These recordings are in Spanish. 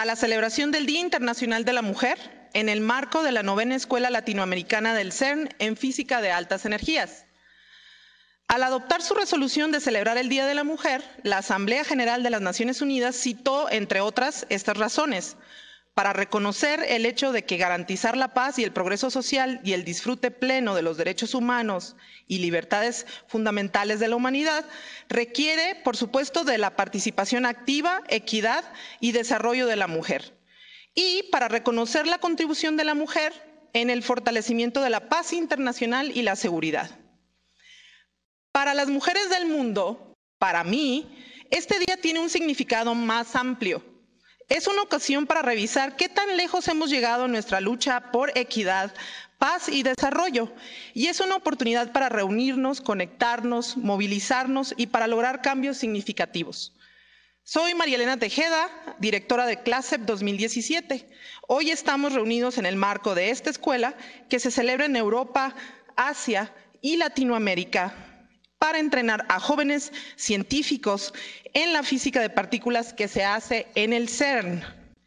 a la celebración del Día Internacional de la Mujer en el marco de la 9ª Escuela Latinoamericana del CERN en Física de Altas Energías. Al adoptar su resolución de celebrar el Día de la Mujer, la Asamblea General de las Naciones Unidas citó, entre otras, estas razones: para reconocer el hecho de que garantizar la paz y el progreso social y el disfrute pleno de los derechos humanos y libertades fundamentales de la humanidad requiere, por supuesto, de la participación activa, equidad y desarrollo de la mujer. Y para reconocer la contribución de la mujer en el fortalecimiento de la paz internacional y la seguridad. Para las mujeres del mundo, para mí, este día tiene un significado más amplio. Es una ocasión para revisar qué tan lejos hemos llegado en nuestra lucha por equidad, paz y desarrollo. Y es una oportunidad para reunirnos, conectarnos, movilizarnos y para lograr cambios significativos. Soy María Elena Tejeda, directora de CLASEP 2017. Hoy estamos reunidos en el marco de esta escuela que se celebra en Europa, Asia y Latinoamérica, para entrenar a jóvenes científicos en la física de partículas que se hace en el CERN.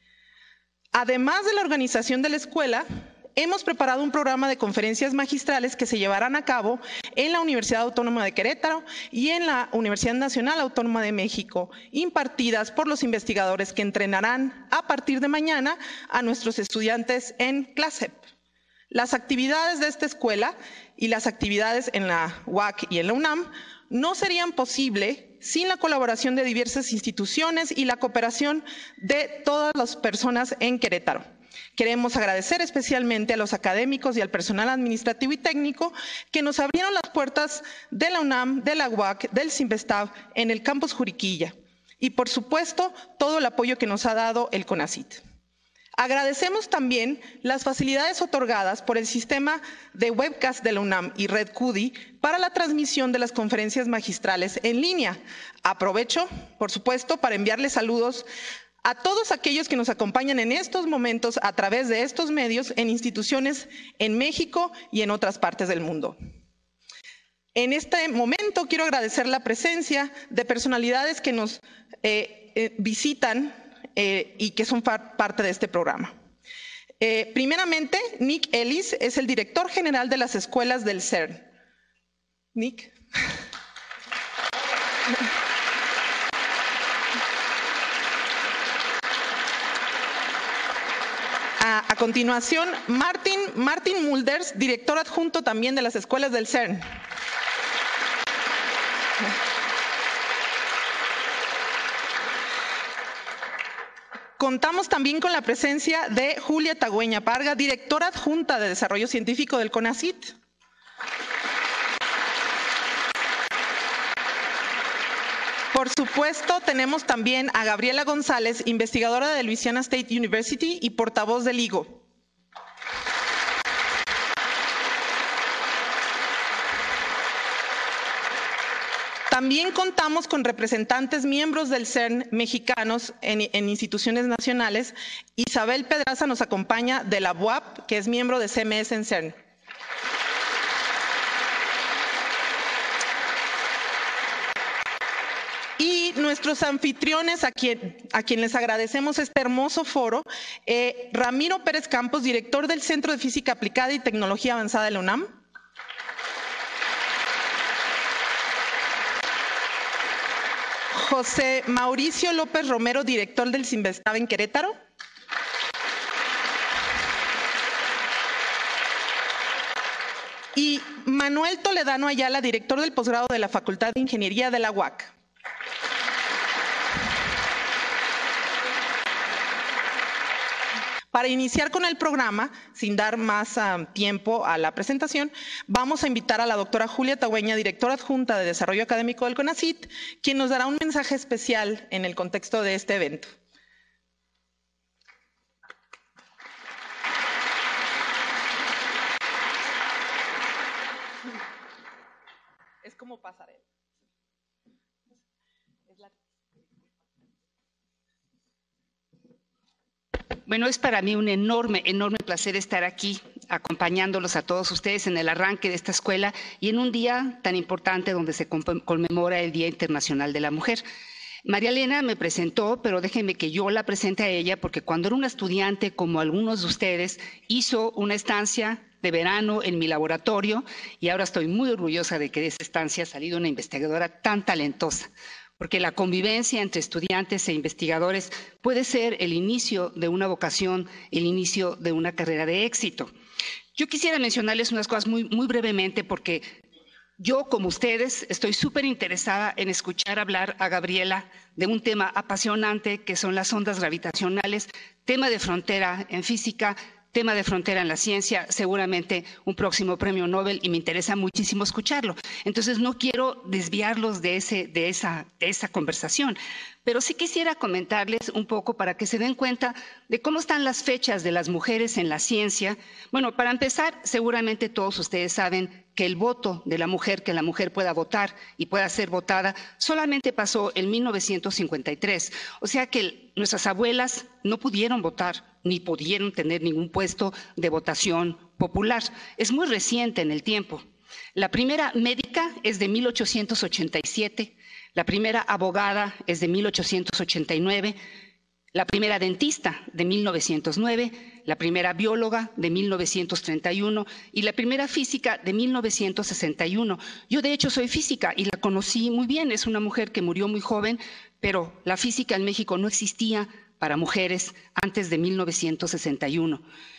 Además de la organización de la escuela, hemos preparado un programa de conferencias magistrales que se llevarán a cabo en la Universidad Autónoma de Querétaro y en la Universidad Nacional Autónoma de México, impartidas por los investigadores que entrenarán a partir de mañana a nuestros estudiantes en CLASEP. Las actividades de esta escuela y las actividades en la UAC y en la UNAM no serían posibles sin la colaboración de diversas instituciones y la cooperación de todas las personas en Querétaro. Queremos agradecer especialmente a los académicos y al personal administrativo y técnico que nos abrieron las puertas de la UNAM, de la UAC, del CIMBESTAB en el campus Juriquilla y, por supuesto, todo el apoyo que nos ha dado el CONACYT. Agradecemos también las facilidades otorgadas por el sistema de webcast de la UNAM y Red CUDI para la transmisión de las conferencias magistrales en línea. Aprovecho, por supuesto, para enviarles saludos a todos aquellos que nos acompañan en estos momentos a través de estos medios en instituciones en México y en otras partes del mundo. En este momento quiero agradecer la presencia de personalidades que nos visitan y que son parte de este programa. Primeramente, Nick Ellis es el director general de las escuelas del CERN. Nick. A continuación, Martin Mulders, director adjunto también de las escuelas del CERN. Contamos también con la presencia de Julia Tagüeña Parga, directora adjunta de Desarrollo Científico del CONACYT. Por supuesto, tenemos también a Gabriela González, investigadora de Louisiana State University y portavoz del LIGO. También contamos con representantes miembros del CERN mexicanos en instituciones nacionales. Isabel Pedraza nos acompaña de la BUAP, que es miembro de CMS en CERN. Y nuestros anfitriones, a quien les agradecemos este hermoso foro, Ramiro Pérez Campos, director del Centro de Física Aplicada y Tecnología Avanzada de la UNAM. José Mauricio López Romero, director del CIMBESTAB en Querétaro. Y Manuel Toledano Ayala, director del posgrado de la Facultad de Ingeniería de la UAC. Para iniciar con el programa, sin dar más tiempo a la presentación, vamos a invitar a la doctora Julia Tagüeña, directora adjunta de Desarrollo Académico del CONACYT, quien nos dará un mensaje especial en el contexto de este evento. Es como pasarela. Bueno, es para mí un enorme placer estar aquí acompañándolos a todos ustedes en el arranque de esta escuela y en un día tan importante donde se conmemora el Día Internacional de la Mujer. María Elena me presentó, pero déjenme que yo la presente a ella, porque cuando era una estudiante, como algunos de ustedes, hizo una estancia de verano en mi laboratorio y ahora estoy muy orgullosa de que de esa estancia ha salido una investigadora tan talentosa, porque la convivencia entre estudiantes e investigadores puede ser el inicio de una vocación, el inicio de una carrera de éxito. Yo quisiera mencionarles unas cosas muy brevemente, porque yo, como ustedes, estoy súper interesada en escuchar hablar a Gabriela de un tema apasionante que son las ondas gravitacionales, tema de frontera en física, tema de frontera en la ciencia, seguramente un próximo premio Nobel, y me interesa muchísimo escucharlo. Entonces no quiero desviarlos de esa conversación, pero sí quisiera comentarles un poco para que se den cuenta de cómo están las fechas de las mujeres en la ciencia. Bueno, para empezar, seguramente todos ustedes saben que el voto de la mujer, que la mujer pueda votar y pueda ser votada, solamente pasó en 1953. O sea que nuestras abuelas no pudieron votar ni pudieron tener ningún puesto de votación popular. Es muy reciente en el tiempo. La primera médica es de 1887, la primera abogada es de 1889, la primera dentista de 1909, la primera bióloga de 1931 y la primera física de 1961. Yo de hecho soy física y la conocí muy bien, es una mujer que murió muy joven, pero la física en México no existía para mujeres antes de 1961.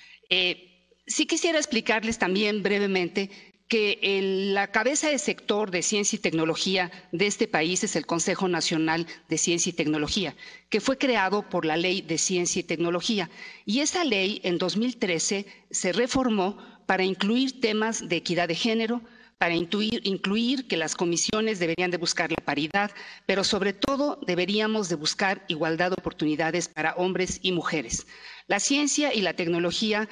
Sí quisiera explicarles también brevemente que la cabeza de sector de ciencia y tecnología de este país es el Consejo Nacional de Ciencia y Tecnología, que fue creado por la Ley de Ciencia y Tecnología. Y esa ley en 2013 se reformó para incluir temas de equidad de género, para incluir que las comisiones deberían de buscar la paridad, pero sobre todo deberíamos de buscar igualdad de oportunidades para hombres y mujeres. La ciencia y la tecnología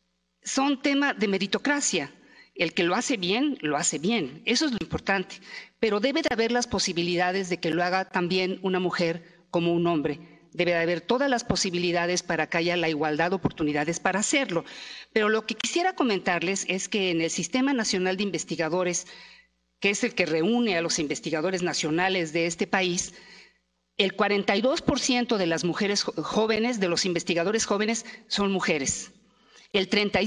son tema de meritocracia. El que lo hace bien, eso es lo importante, pero debe de haber las posibilidades de que lo haga también una mujer como un hombre. Debe de haber todas las posibilidades para que haya la igualdad de oportunidades para hacerlo. Pero lo que quisiera comentarles es que en el Sistema Nacional de Investigadores, que es el que reúne a los investigadores nacionales de este país, el 42% de las mujeres jóvenes, de los investigadores jóvenes, son mujeres. El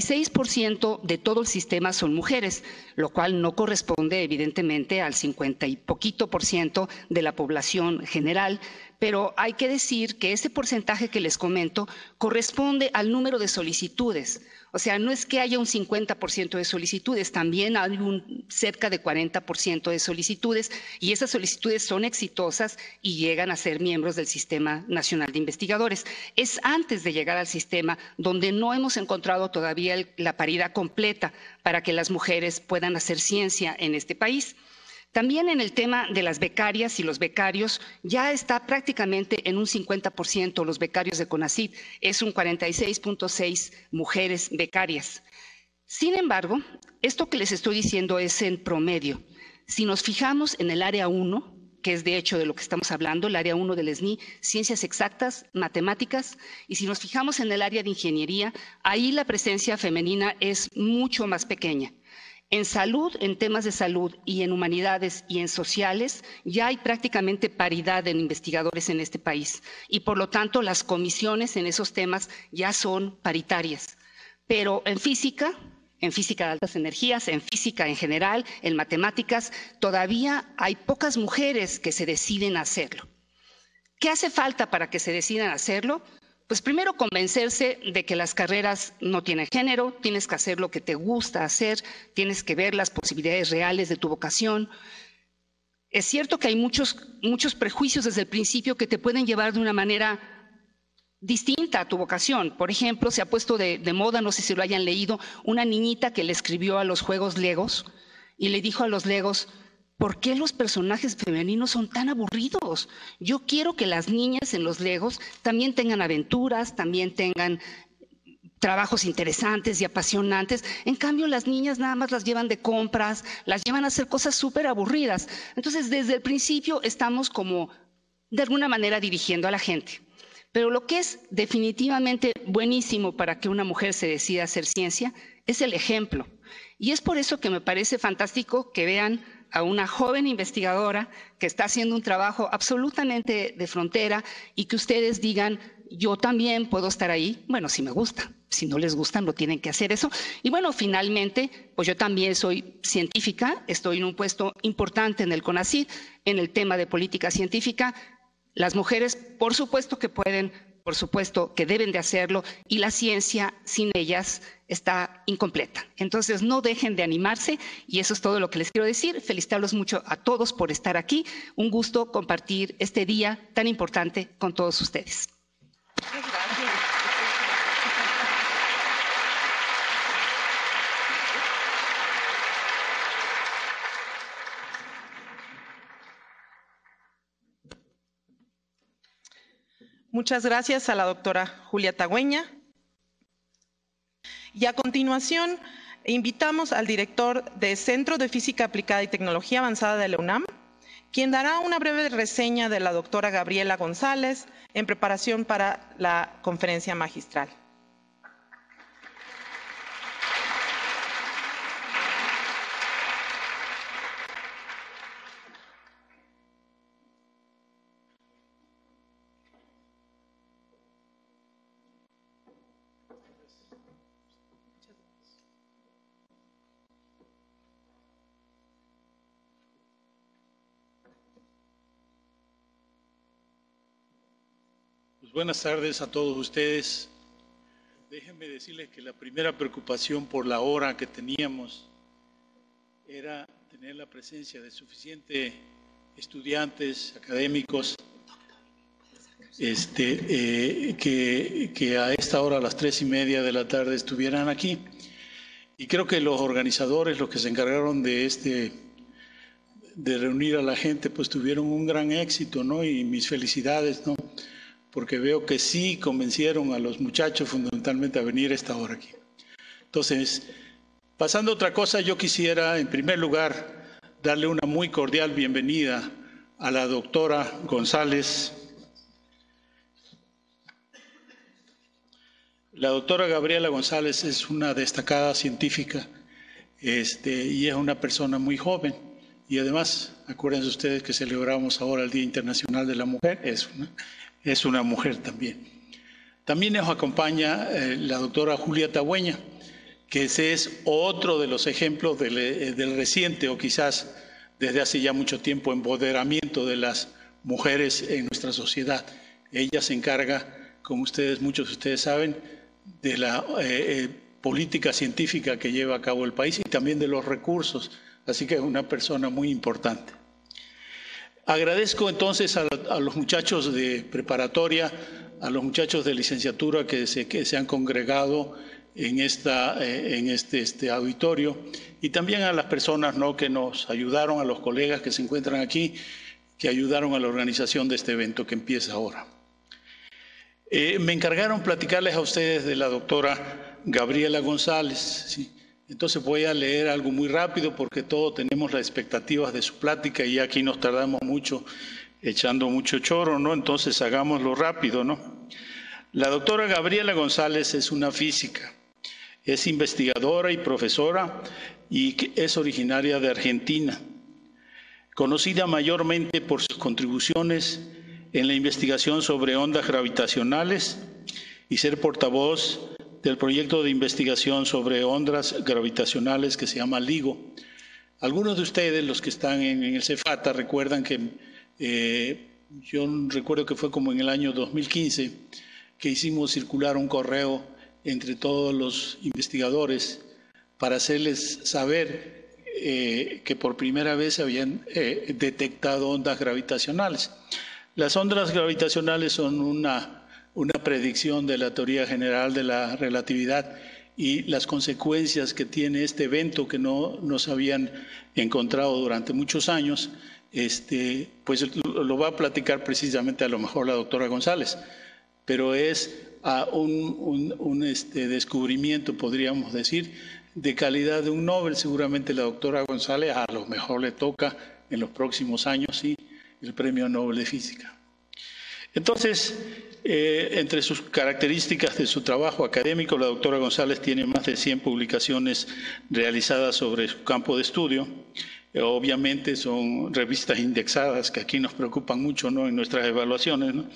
36% de todo el sistema son mujeres, lo cual no corresponde evidentemente al 50 y poquito por ciento de la población general, pero hay que decir que ese porcentaje que les comento corresponde al número de solicitudes. O sea, no es que haya un 50% de solicitudes, también hay cerca de 40% de solicitudes, y esas solicitudes son exitosas y llegan a ser miembros del Sistema Nacional de Investigadores. Es antes de llegar al sistema donde no hemos encontrado todavía la paridad completa para que las mujeres puedan hacer ciencia en este país. También en el tema de las becarias y los becarios ya está prácticamente en un 50% los becarios de CONACYT, es un 46.6 mujeres becarias. Sin embargo, esto que les estoy diciendo es en promedio. Si nos fijamos en el área 1, que es de hecho de lo que estamos hablando, el área 1 del SNI, ciencias exactas, matemáticas, y si nos fijamos en el área de ingeniería, ahí la presencia femenina es mucho más pequeña. En salud, en temas de salud y en humanidades y en sociales, ya hay prácticamente paridad de investigadores en este país y por lo tanto las comisiones en esos temas ya son paritarias. Pero en física de altas energías, en física en general, en matemáticas, todavía hay pocas mujeres que se deciden a hacerlo. ¿Qué hace falta para que se decidan a hacerlo? Pues primero convencerse de que las carreras no tienen género, tienes que hacer lo que te gusta hacer, tienes que ver las posibilidades reales de tu vocación. Es cierto que hay muchos prejuicios desde el principio que te pueden llevar de una manera distinta a tu vocación. Por ejemplo, se ha puesto de moda, no sé si lo hayan leído, una niñita que le escribió a los juegos Legos y le dijo a los Legos: ¿por qué los personajes femeninos son tan aburridos? Yo quiero que las niñas en los Legos también tengan aventuras, también tengan trabajos interesantes y apasionantes. En cambio, las niñas nada más las llevan de compras, las llevan a hacer cosas súper aburridas. Entonces, desde el principio estamos como, de alguna manera, dirigiendo a la gente. Pero lo que es definitivamente buenísimo para que una mujer se decida a hacer ciencia es el ejemplo. Y es por eso que me parece fantástico que vean a una joven investigadora que está haciendo un trabajo absolutamente de frontera y que ustedes digan, yo también puedo estar ahí. Bueno, si me gusta, si no les gusta, no tienen que hacer eso. Y bueno, finalmente, pues yo también soy científica, estoy en un puesto importante en el CONACYT, en el tema de política científica. Las mujeres, por supuesto que pueden, por supuesto que deben de hacerlo, y la ciencia sin ellas está incompleta. Entonces, no dejen de animarse, y eso es todo lo que les quiero decir. Felicitarlos mucho a todos por estar aquí. Un gusto compartir este día tan importante con todos ustedes. Muchas gracias a la doctora Julia Tagüeña. Y a continuación, invitamos al director del Centro de Física Aplicada y Tecnología Avanzada de la UNAM, quien dará una breve reseña de la doctora Gabriela González en preparación para la conferencia magistral. Buenas tardes a todos ustedes. Déjenme decirles que la primera preocupación por la hora que teníamos era tener la presencia de suficientes estudiantes académicos que a esta hora, a las 3:30 de la tarde, estuvieran aquí. Y creo que los organizadores, los que se encargaron de reunir a la gente, pues tuvieron un gran éxito, ¿no? Y mis felicidades, ¿no? Porque veo que sí convencieron a los muchachos fundamentalmente a venir a esta hora aquí. Entonces, pasando a otra cosa, yo quisiera en primer lugar darle una muy cordial bienvenida a la doctora González. La doctora Gabriela González es una destacada científica y es una persona muy joven. Y además, acuérdense ustedes que celebramos ahora el Día Internacional de la Mujer, es una mujer también. También nos acompaña la doctora Julia Tagüeña, que ese es otro de los ejemplos del reciente o quizás desde hace ya mucho tiempo empoderamiento de las mujeres en nuestra sociedad. Ella se encarga, como muchos de ustedes saben, de la política científica que lleva a cabo el país y también de los recursos, así que es una persona muy importante. Agradezco entonces a los muchachos de preparatoria, a los muchachos de licenciatura que se han congregado en este auditorio y también a las personas, ¿no?, que nos ayudaron, a los colegas que se encuentran aquí, que ayudaron a la organización de este evento que empieza ahora. Me encargaron platicarles a ustedes de la doctora Gabriela González, ¿sí? Entonces voy a leer algo muy rápido porque todos tenemos las expectativas de su plática y aquí nos tardamos mucho echando mucho choro, ¿no? Entonces hagámoslo rápido, ¿no? La doctora Gabriela González es una física, es investigadora y profesora y es originaria de Argentina, conocida mayormente por sus contribuciones en la investigación sobre ondas gravitacionales y ser portavoz del proyecto de investigación sobre ondas gravitacionales que se llama LIGO. Algunos de ustedes, los que están en el Cefata, recuerdan que yo recuerdo que fue como en el año 2015 que hicimos circular un correo entre todos los investigadores para hacerles saber que por primera vez se habían detectado ondas gravitacionales. Las ondas gravitacionales son una predicción de la teoría general de la relatividad y las consecuencias que tiene este evento que no nos habían encontrado durante muchos años, pues lo va a platicar precisamente a lo mejor la doctora González, pero es un descubrimiento, podríamos decir, de calidad de un Nobel. Seguramente la doctora González a lo mejor le toca en los próximos años, sí, el Premio Nobel de Física. Entonces, entre sus características de su trabajo académico, la doctora González tiene más de 100 publicaciones realizadas sobre su campo de estudio. Obviamente son revistas indexadas que aquí nos preocupan mucho, ¿no?, en nuestras evaluaciones, ¿no?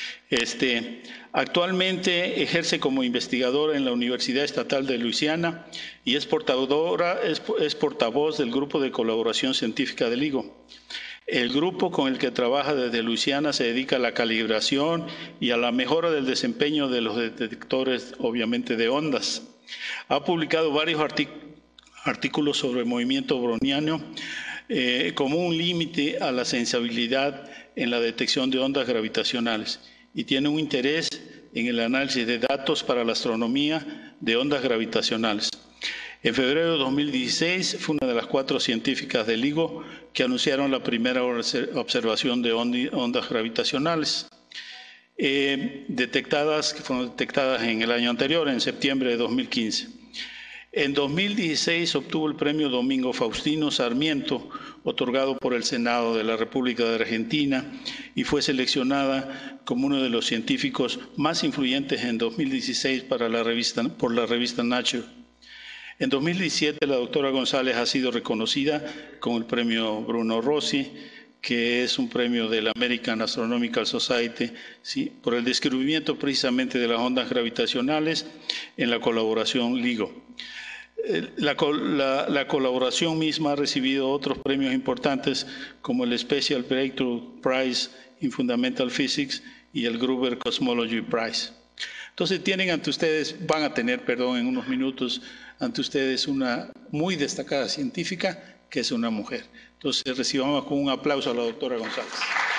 Actualmente ejerce como investigadora en la Universidad Estatal de Luisiana y es portavoz del Grupo de Colaboración Científica del LIGO. El grupo con el que trabaja desde Luisiana se dedica a la calibración y a la mejora del desempeño de los detectores, obviamente, de ondas. Ha publicado varios artículos sobre el movimiento browniano como un límite a la sensibilidad en la detección de ondas gravitacionales y tiene un interés en el análisis de datos para la astronomía de ondas gravitacionales. En febrero de 2016 fue una de las 4 científicas del LIGO que anunciaron la primera observación de ondas gravitacionales que fueron detectadas en el año anterior, en septiembre de 2015. En 2016 obtuvo el premio Domingo Faustino Sarmiento, otorgado por el Senado de la República de Argentina, y fue seleccionada como uno de los científicos más influyentes en 2016 por la revista Nature. En 2017 la doctora González ha sido reconocida con el premio Bruno Rossi, que es un premio de la American Astronomical Society, ¿sí?, por el descubrimiento precisamente de las ondas gravitacionales en la colaboración LIGO. La colaboración misma ha recibido otros premios importantes como el Special Breakthrough Prize in Fundamental Physics y el Gruber Cosmology Prize. Entonces van a tener en unos minutos ante ustedes una muy destacada científica que es una mujer. Entonces recibamos con un aplauso a la doctora González.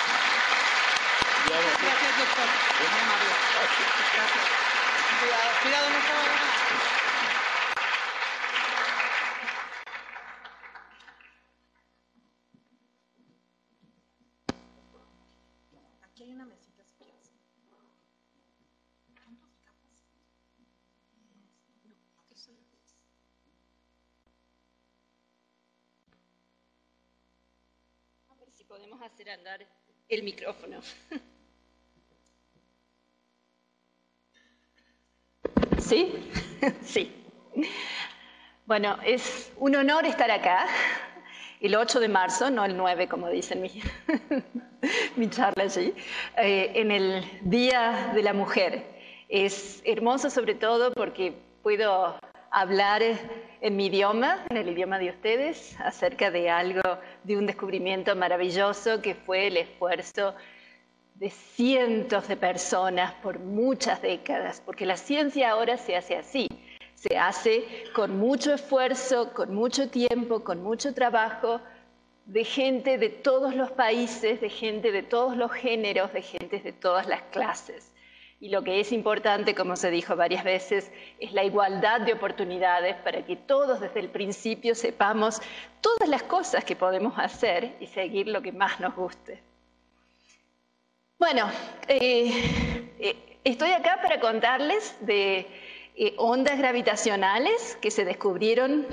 Gracias, doctor. Gracias. Cuidado, no se vaya. Aquí hay una mesita si quieres. A ver si podemos hacer andar el micrófono. ¿Sí? Sí. Bueno, es un honor estar acá el 8 de marzo, no el 9, como dicen mi charla allí, en el Día de la Mujer. Es hermoso sobre todo porque puedo hablar en mi idioma, en el idioma de ustedes, acerca de de un descubrimiento maravilloso que fue el esfuerzo de cientos de personas por muchas décadas, porque la ciencia ahora se hace así, se hace con mucho esfuerzo, con mucho tiempo, con mucho trabajo, de gente de todos los países, de gente de todos los géneros, de gente de todas las clases. Y lo que es importante, como se dijo varias veces, es la igualdad de oportunidades para que todos desde el principio sepamos todas las cosas que podemos hacer y seguir lo que más nos guste. Bueno, estoy acá para contarles de ondas gravitacionales que se descubrieron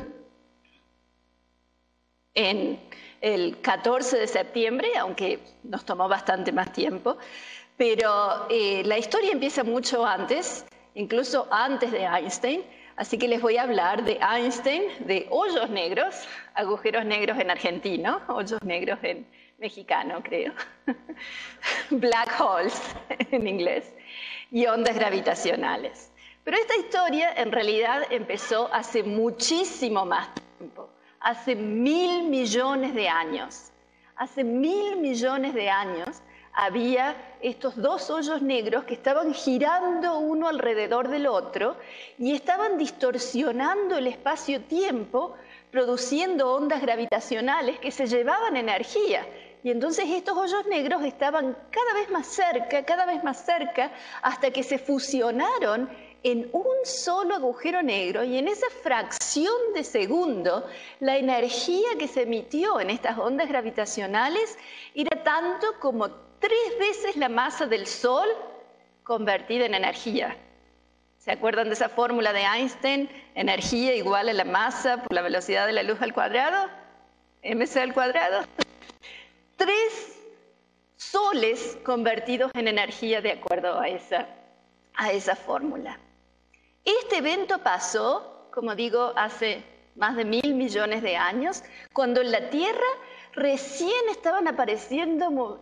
en el 14 de septiembre, aunque nos tomó bastante más tiempo. Pero la historia empieza mucho antes, incluso antes de Einstein, así que les voy a hablar de Einstein, de hoyos negros, agujeros negros en argentino, hoyos negros en mexicano, creo, black holes en inglés, y ondas gravitacionales. Pero esta historia en realidad empezó hace muchísimo más tiempo, hace 1.000 millones de años. Hace 1.000 millones de años había estos dos hoyos negros que estaban girando uno alrededor del otro y estaban distorsionando el espacio-tiempo, produciendo ondas gravitacionales que se llevaban energía. Y entonces estos hoyos negros estaban cada vez más cerca, hasta que se fusionaron en un solo agujero negro, y en esa fracción de segundo la energía que se emitió en estas ondas gravitacionales era tanto como 3 veces la masa del Sol convertida en energía. ¿Se acuerdan de esa fórmula de Einstein? Energía igual a la masa por la velocidad de la luz al cuadrado, mc al cuadrado. 3 soles convertidos en energía de acuerdo a esa fórmula. Este evento pasó, como digo, hace más de 1.000 millones de años, cuando en la Tierra recién estaban apareciendo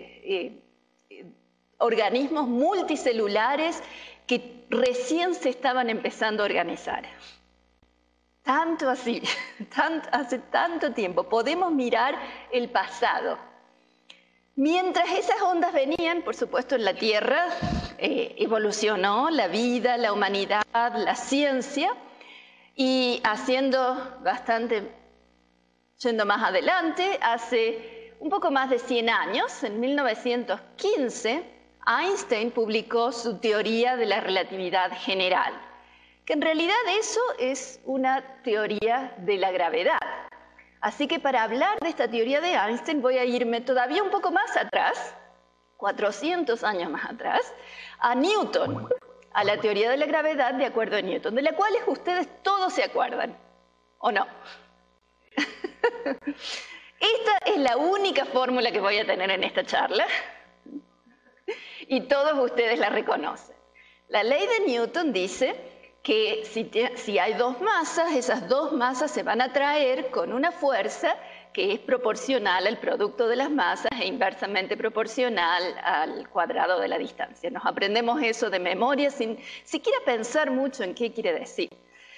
organismos multicelulares que recién se estaban empezando a organizar. Tanto así, hace tanto tiempo, podemos mirar el pasado. Mientras esas ondas venían, por supuesto, en la Tierra evolucionó la vida, la humanidad, la ciencia, y yendo más adelante, hace un poco más de 100 años, en 1915, Einstein publicó su teoría de la relatividad general, que en realidad eso es una teoría de la gravedad. Así que para hablar de esta teoría de Einstein voy a irme todavía un poco más atrás, 400 años más atrás, a Newton, a la teoría de la gravedad de acuerdo a Newton, de la cual ustedes todos se acuerdan, ¿o no? Esta es la única fórmula que voy a tener en esta charla y todos ustedes la reconocen. La ley de Newton dice que si hay dos masas, esas dos masas se van a atraer con una fuerza que es proporcional al producto de las masas e inversamente proporcional al cuadrado de la distancia. Nos aprendemos eso de memoria sin siquiera pensar mucho en qué quiere decir.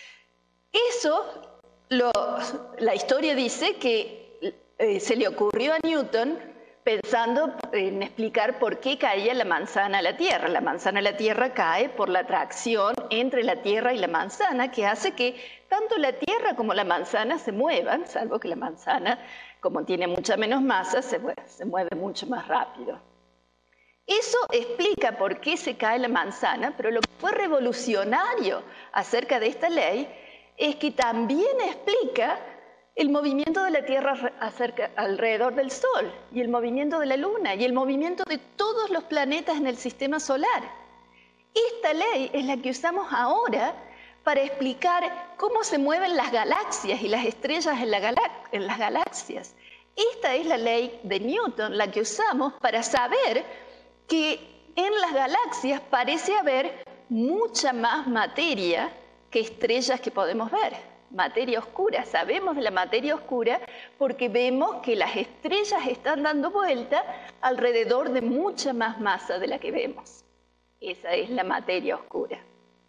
Eso, la historia dice que se le ocurrió a Newton pensando en explicar por qué caía la manzana a la Tierra. La manzana a la Tierra cae por la atracción entre la Tierra y la manzana, que hace que tanto la Tierra como la manzana se muevan, salvo que la manzana, como tiene mucha menos masa, se mueve mucho más rápido. Eso explica por qué se cae la manzana, pero lo que fue revolucionario acerca de esta ley es que también explica el movimiento de la Tierra alrededor del Sol, y el movimiento de la Luna, y el movimiento de todos los planetas en el sistema solar. Esta ley es la que usamos ahora para explicar cómo se mueven las galaxias y las estrellas en las galaxias. Esta es la ley de Newton, la que usamos para saber que en las galaxias parece haber mucha más materia que estrellas que podemos ver. Materia oscura. Sabemos de la materia oscura porque vemos que las estrellas están dando vuelta alrededor de mucha más masa de la que vemos. Esa es la materia oscura.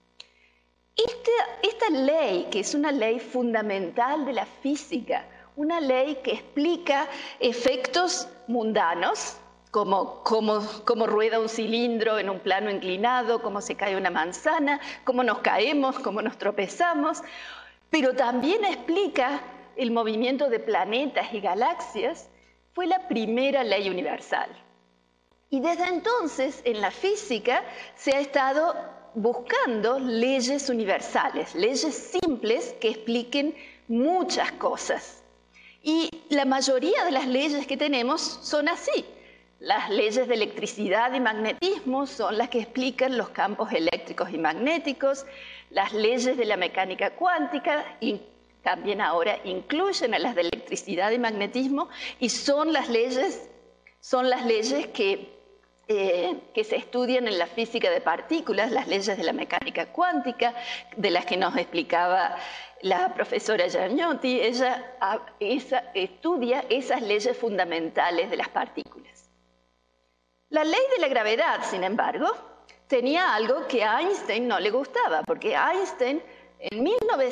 Esta ley, que es una ley fundamental de la física, una ley que explica efectos mundanos, como cómo rueda un cilindro en un plano inclinado, cómo se cae una manzana, cómo nos caemos, cómo nos tropezamos, pero también explica el movimiento de planetas y galaxias, fue la primera ley universal. Y desde entonces, en la física, se ha estado buscando leyes universales, leyes simples que expliquen muchas cosas. Y la mayoría de las leyes que tenemos son así. Las leyes de electricidad y magnetismo son las que explican los campos eléctricos y magnéticos. Las leyes de la mecánica cuántica y también ahora incluyen a las de electricidad y magnetismo y son las leyes que se estudian en la física de partículas, las leyes de la mecánica cuántica, de las que nos explicaba la profesora Giannotti. Ella estudia esas leyes fundamentales de las partículas. La ley de la gravedad, sin embargo, tenía algo que a Einstein no le gustaba, porque Einstein en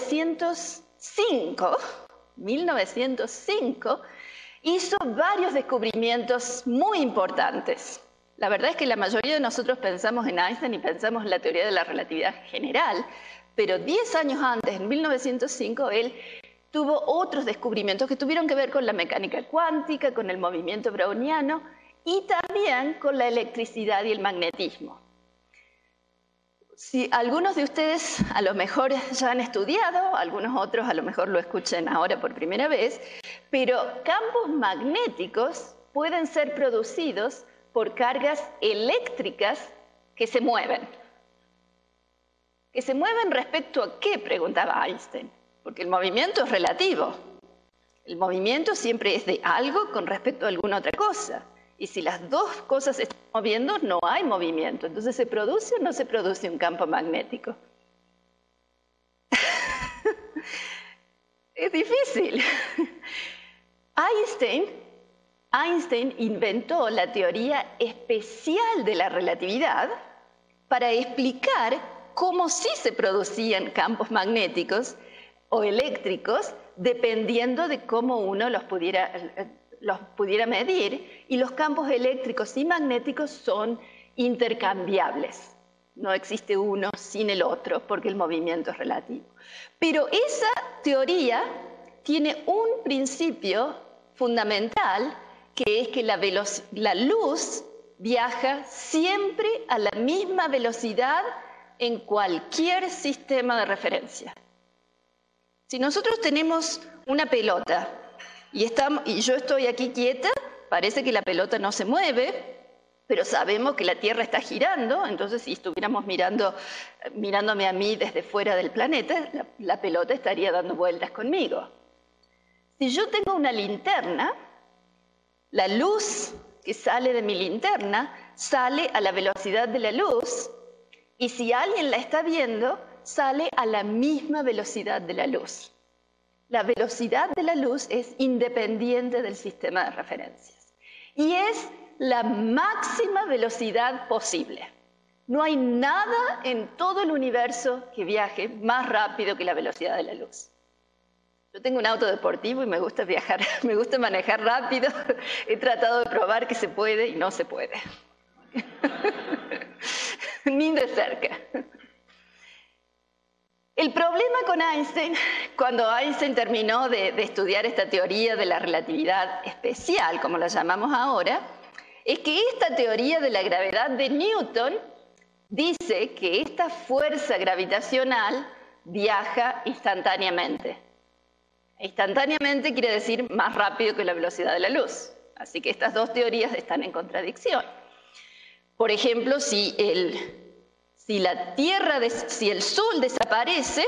1905 hizo varios descubrimientos muy importantes. La verdad es que la mayoría de nosotros pensamos en Einstein y pensamos en la teoría de la relatividad general, pero 10 años antes, en 1905, él tuvo otros descubrimientos que tuvieron que ver con la mecánica cuántica, con el movimiento browniano y también con la electricidad y el magnetismo. Si algunos de ustedes a lo mejor ya han estudiado, algunos otros a lo mejor lo escuchen ahora por primera vez, pero campos magnéticos pueden ser producidos por cargas eléctricas que se mueven. ¿Que se mueven respecto a qué?, preguntaba Einstein, porque el movimiento es relativo. El movimiento siempre es de algo con respecto a alguna otra cosa. Y si las dos cosas se están moviendo, no hay movimiento. Entonces, ¿se produce o no se produce un campo magnético? Es difícil. Einstein inventó la teoría especial de la relatividad para explicar cómo sí se producían campos magnéticos o eléctricos dependiendo de cómo uno los pudiera medir, y los campos eléctricos y magnéticos son intercambiables. No existe uno sin el otro porque el movimiento es relativo. Pero esa teoría tiene un principio fundamental, que es que la luz viaja siempre a la misma velocidad en cualquier sistema de referencia. Si nosotros tenemos una pelota y yo estoy aquí quieta, parece que la pelota no se mueve, pero sabemos que la Tierra está girando. Entonces, si estuviéramos mirándome a mí desde fuera del planeta, la pelota estaría dando vueltas conmigo. Si yo tengo una linterna, la luz que sale de mi linterna sale a la velocidad de la luz, y si alguien la está viendo, sale a la misma velocidad de la luz. La velocidad de la luz es independiente del sistema de referencias y es la máxima velocidad posible. No hay nada en todo el universo que viaje más rápido que la velocidad de la luz. Yo tengo un auto deportivo y me gusta viajar, me gusta manejar rápido. He tratado de probar que se puede y no se puede. Ni de cerca. El problema con Einstein, cuando Einstein terminó de estudiar esta teoría de la relatividad especial, como la llamamos ahora, es que esta teoría de la gravedad de Newton dice que esta fuerza gravitacional viaja instantáneamente. Instantáneamente quiere decir más rápido que la velocidad de la luz. Así que estas dos teorías están en contradicción. Por ejemplo, si el Sol desaparece,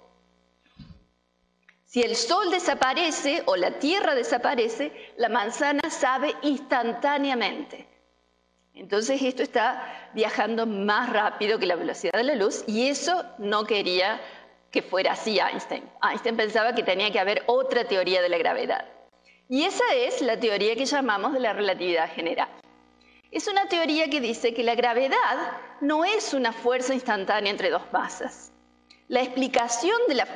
o la Tierra desaparece, la manzana sabe instantáneamente. Entonces esto está viajando más rápido que la velocidad de la luz, y eso no quería que fuera así Einstein. Einstein pensaba que tenía que haber otra teoría de la gravedad. Y esa es la teoría que llamamos de la relatividad general. Es una teoría que dice que la gravedad no es una fuerza instantánea entre dos masas. La explicación de la...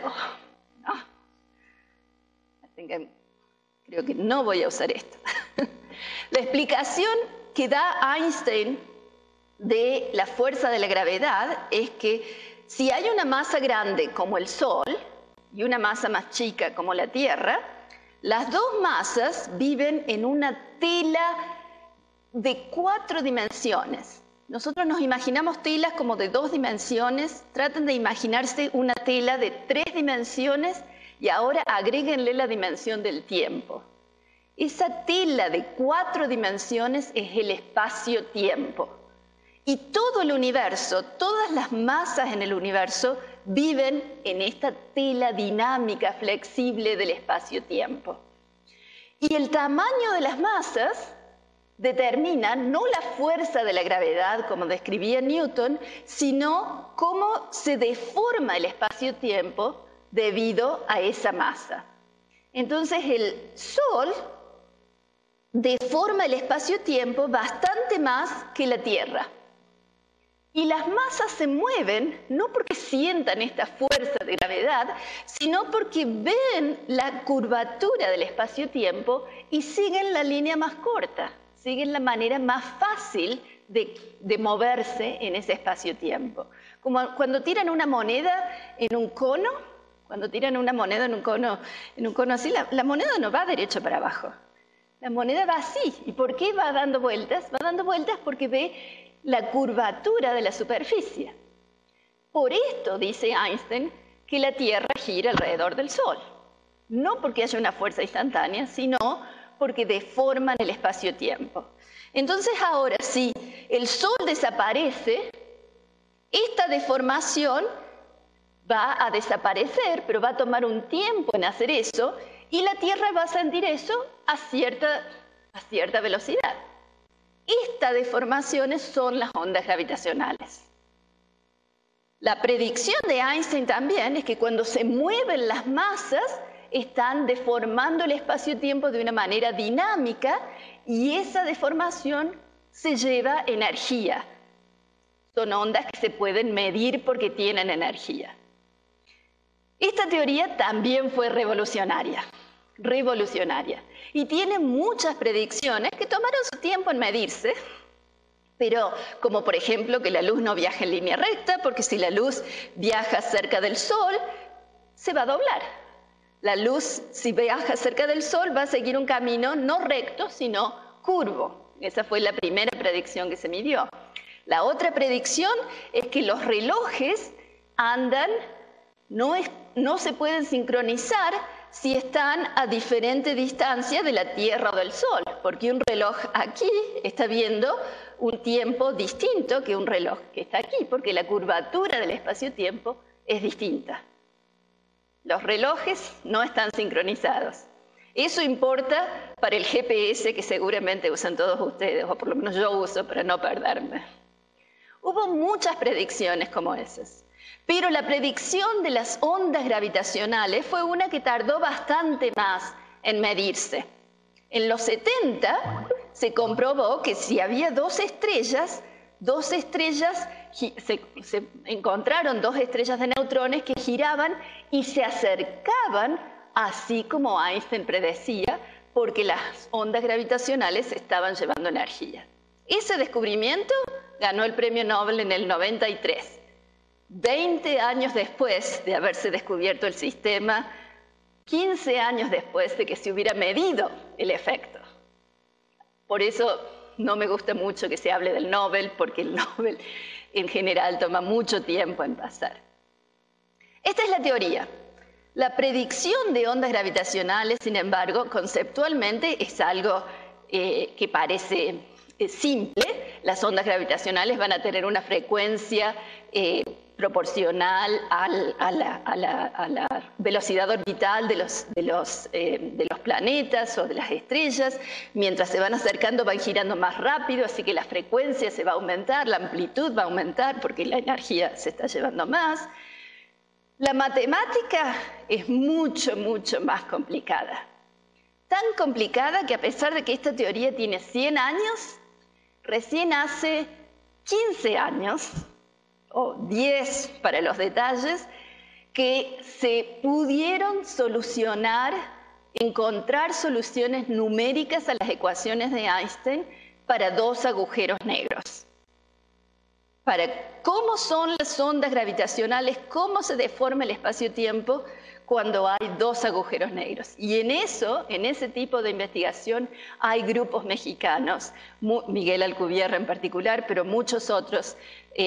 Creo que no voy a usar esto. La explicación que da Einstein de la fuerza de la gravedad es que si hay una masa grande como el Sol y una masa más chica como la Tierra, las dos masas viven en una tela de 4 dimensiones. Nosotros nos imaginamos telas como de 2 dimensiones. Traten de imaginarse una tela de 3 dimensiones y ahora agréguenle la dimensión del tiempo. Esa tela de 4 dimensiones es el espacio-tiempo. Y todo el universo, todas las masas en el universo viven en esta tela dinámica, flexible del espacio-tiempo. Y el tamaño de las masas determina no la fuerza de la gravedad, como describía Newton, sino cómo se deforma el espacio-tiempo debido a esa masa. Entonces el Sol deforma el espacio-tiempo bastante más que la Tierra. Y las masas se mueven no porque sientan esta fuerza de gravedad, sino porque ven la curvatura del espacio-tiempo y siguen la línea más corta, siguen la manera más fácil de moverse en ese espacio-tiempo. Como cuando tiran una moneda en un cono, cuando tiran una moneda en un cono así, la moneda no va derecho para abajo. La moneda va así. ¿Y por qué va dando vueltas? Va dando vueltas porque ve la curvatura de la superficie. Por esto dice Einstein que la Tierra gira alrededor del Sol. No porque haya una fuerza instantánea, sino porque deforman el espacio-tiempo. Entonces ahora, si el Sol desaparece, esta deformación va a desaparecer, pero va a tomar un tiempo en hacer eso, y la Tierra va a sentir eso a cierta velocidad. Estas deformaciones son las ondas gravitacionales. La predicción de Einstein también es que cuando se mueven las masas, están deformando el espacio-tiempo de una manera dinámica y esa deformación se lleva energía. Son ondas que se pueden medir porque tienen energía. Esta teoría también fue revolucionaria, y tiene muchas predicciones que tomaron su tiempo en medirse, pero como por ejemplo que la luz no viaja en línea recta, porque si la luz viaja cerca del Sol, se va a doblar. La luz, si viaja cerca del Sol, va a seguir un camino no recto, sino curvo. Esa fue la primera predicción que se midió. La otra predicción es que los relojes andan, no se pueden sincronizar si están a diferente distancia de la Tierra o del Sol, porque un reloj aquí está viendo un tiempo distinto que un reloj que está aquí, porque la curvatura del espacio-tiempo es distinta. Los relojes no están sincronizados. Eso importa para el GPS que seguramente usan todos ustedes, o por lo menos yo uso para no perderme. Hubo muchas predicciones como esas, pero la predicción de las ondas gravitacionales fue una que tardó bastante más en medirse. En los 70 se comprobó que si había se encontraron dos estrellas de neutrones que giraban y se acercaban, así como Einstein predecía, porque las ondas gravitacionales estaban llevando energía. Ese descubrimiento ganó el premio Nobel en el 93, 20 años después de haberse descubierto el sistema, 15 años después de que se hubiera medido el efecto. Por eso no me gusta mucho que se hable del Nobel, porque el Nobel en general toma mucho tiempo en pasar. Esta es la teoría. La predicción de ondas gravitacionales, sin embargo, conceptualmente es algo que parece simple. Las ondas gravitacionales van a tener una frecuencia proporcional a la velocidad orbital de los planetas o de las estrellas. Mientras se van acercando van girando más rápido, así que la frecuencia se va a aumentar, la amplitud va a aumentar porque la energía se está llevando más. La matemática es mucho, mucho más complicada. Tan complicada que a pesar de que esta teoría tiene 100 años, recién hace 15 años, o 10 para los detalles, que se pudieron encontrar soluciones numéricas a las ecuaciones de Einstein para dos agujeros negros. Para cómo son las ondas gravitacionales, cómo se deforma el espacio-tiempo cuando hay dos agujeros negros. Y en ese tipo de investigación hay grupos mexicanos, Miguel Alcubierre en particular, pero muchos otros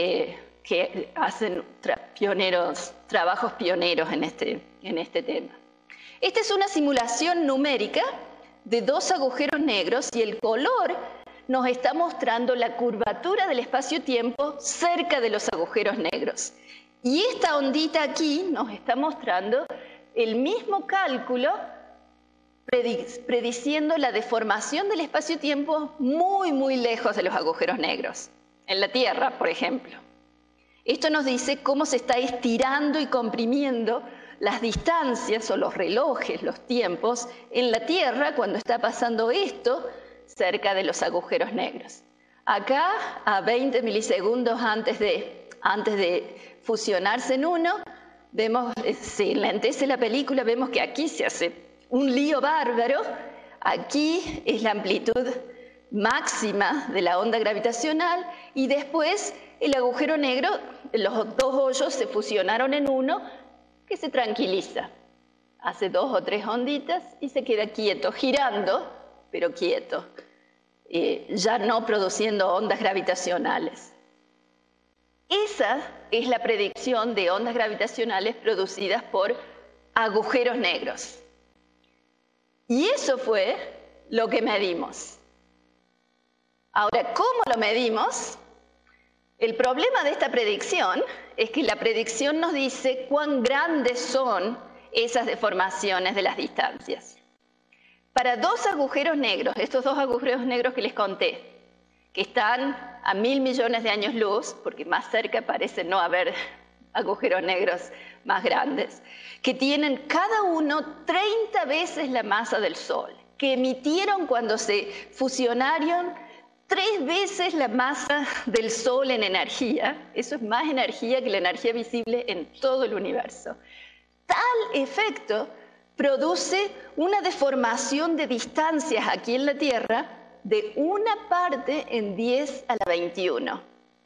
que hacen trabajos pioneros en este tema. Esta es una simulación numérica de dos agujeros negros y el color nos está mostrando la curvatura del espacio-tiempo cerca de los agujeros negros. Y esta ondita aquí nos está mostrando el mismo cálculo prediciendo la deformación del espacio-tiempo muy, muy lejos de los agujeros negros, en la Tierra, por ejemplo. Esto nos dice cómo se está estirando y comprimiendo las distancias o los relojes, los tiempos, en la Tierra cuando está pasando esto cerca de los agujeros negros. Acá, a 20 milisegundos antes de fusionarse en uno, vemos, se enlentece la película, vemos que aquí se hace un lío bárbaro. Aquí es la amplitud máxima de la onda gravitacional y después el agujero negro, los dos hoyos se fusionaron en uno que se tranquiliza. Hace 2 o 3 onditas y se queda quieto, girando, pero quieto, ya no produciendo ondas gravitacionales. Esa es la predicción de ondas gravitacionales producidas por agujeros negros. Y eso fue lo que medimos. Ahora, ¿cómo lo medimos? El problema de esta predicción es que la predicción nos dice cuán grandes son esas deformaciones de las distancias. Para dos agujeros negros, estos dos agujeros negros que les conté, que están a 1.000 millones de años luz, porque más cerca parece no haber agujeros negros más grandes, que tienen cada uno 30 veces la masa del Sol, que emitieron cuando se fusionaron 3 veces la masa del Sol en energía. Eso es más energía que la energía visible en todo el universo. Tal efecto produce una deformación de distancias aquí en la Tierra de 1 parte en 10 a la 21.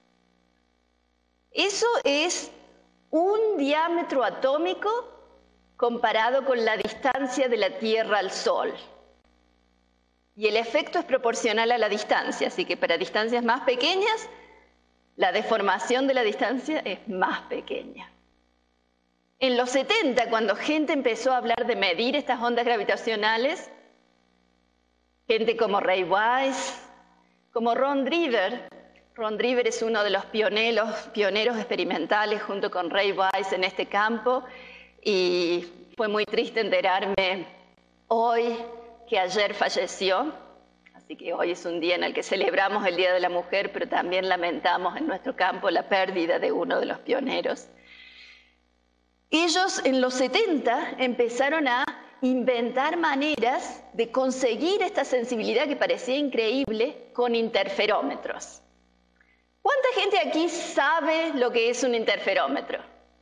Eso es un diámetro atómico comparado con la distancia de la Tierra al Sol. Y el efecto es proporcional a la distancia, así que para distancias más pequeñas, la deformación de la distancia es más pequeña. En los 70, cuando gente empezó a hablar de medir estas ondas gravitacionales, gente como Ray Weiss, como Ron Driver. Ron Driver es uno de los pioneros experimentales junto con Ray Weiss en este campo, y fue muy triste enterarme hoy que ayer falleció. Así que hoy es un día en el que celebramos el Día de la Mujer, pero también lamentamos en nuestro campo la pérdida de uno de los pioneros. Ellos en los 70 empezaron a inventar maneras de conseguir esta sensibilidad que parecía increíble con interferómetros. ¿Cuánta gente aquí sabe lo que es un interferómetro?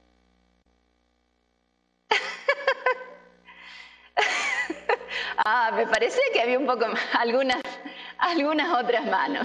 Me parecía que había un poco más, algunas otras manos.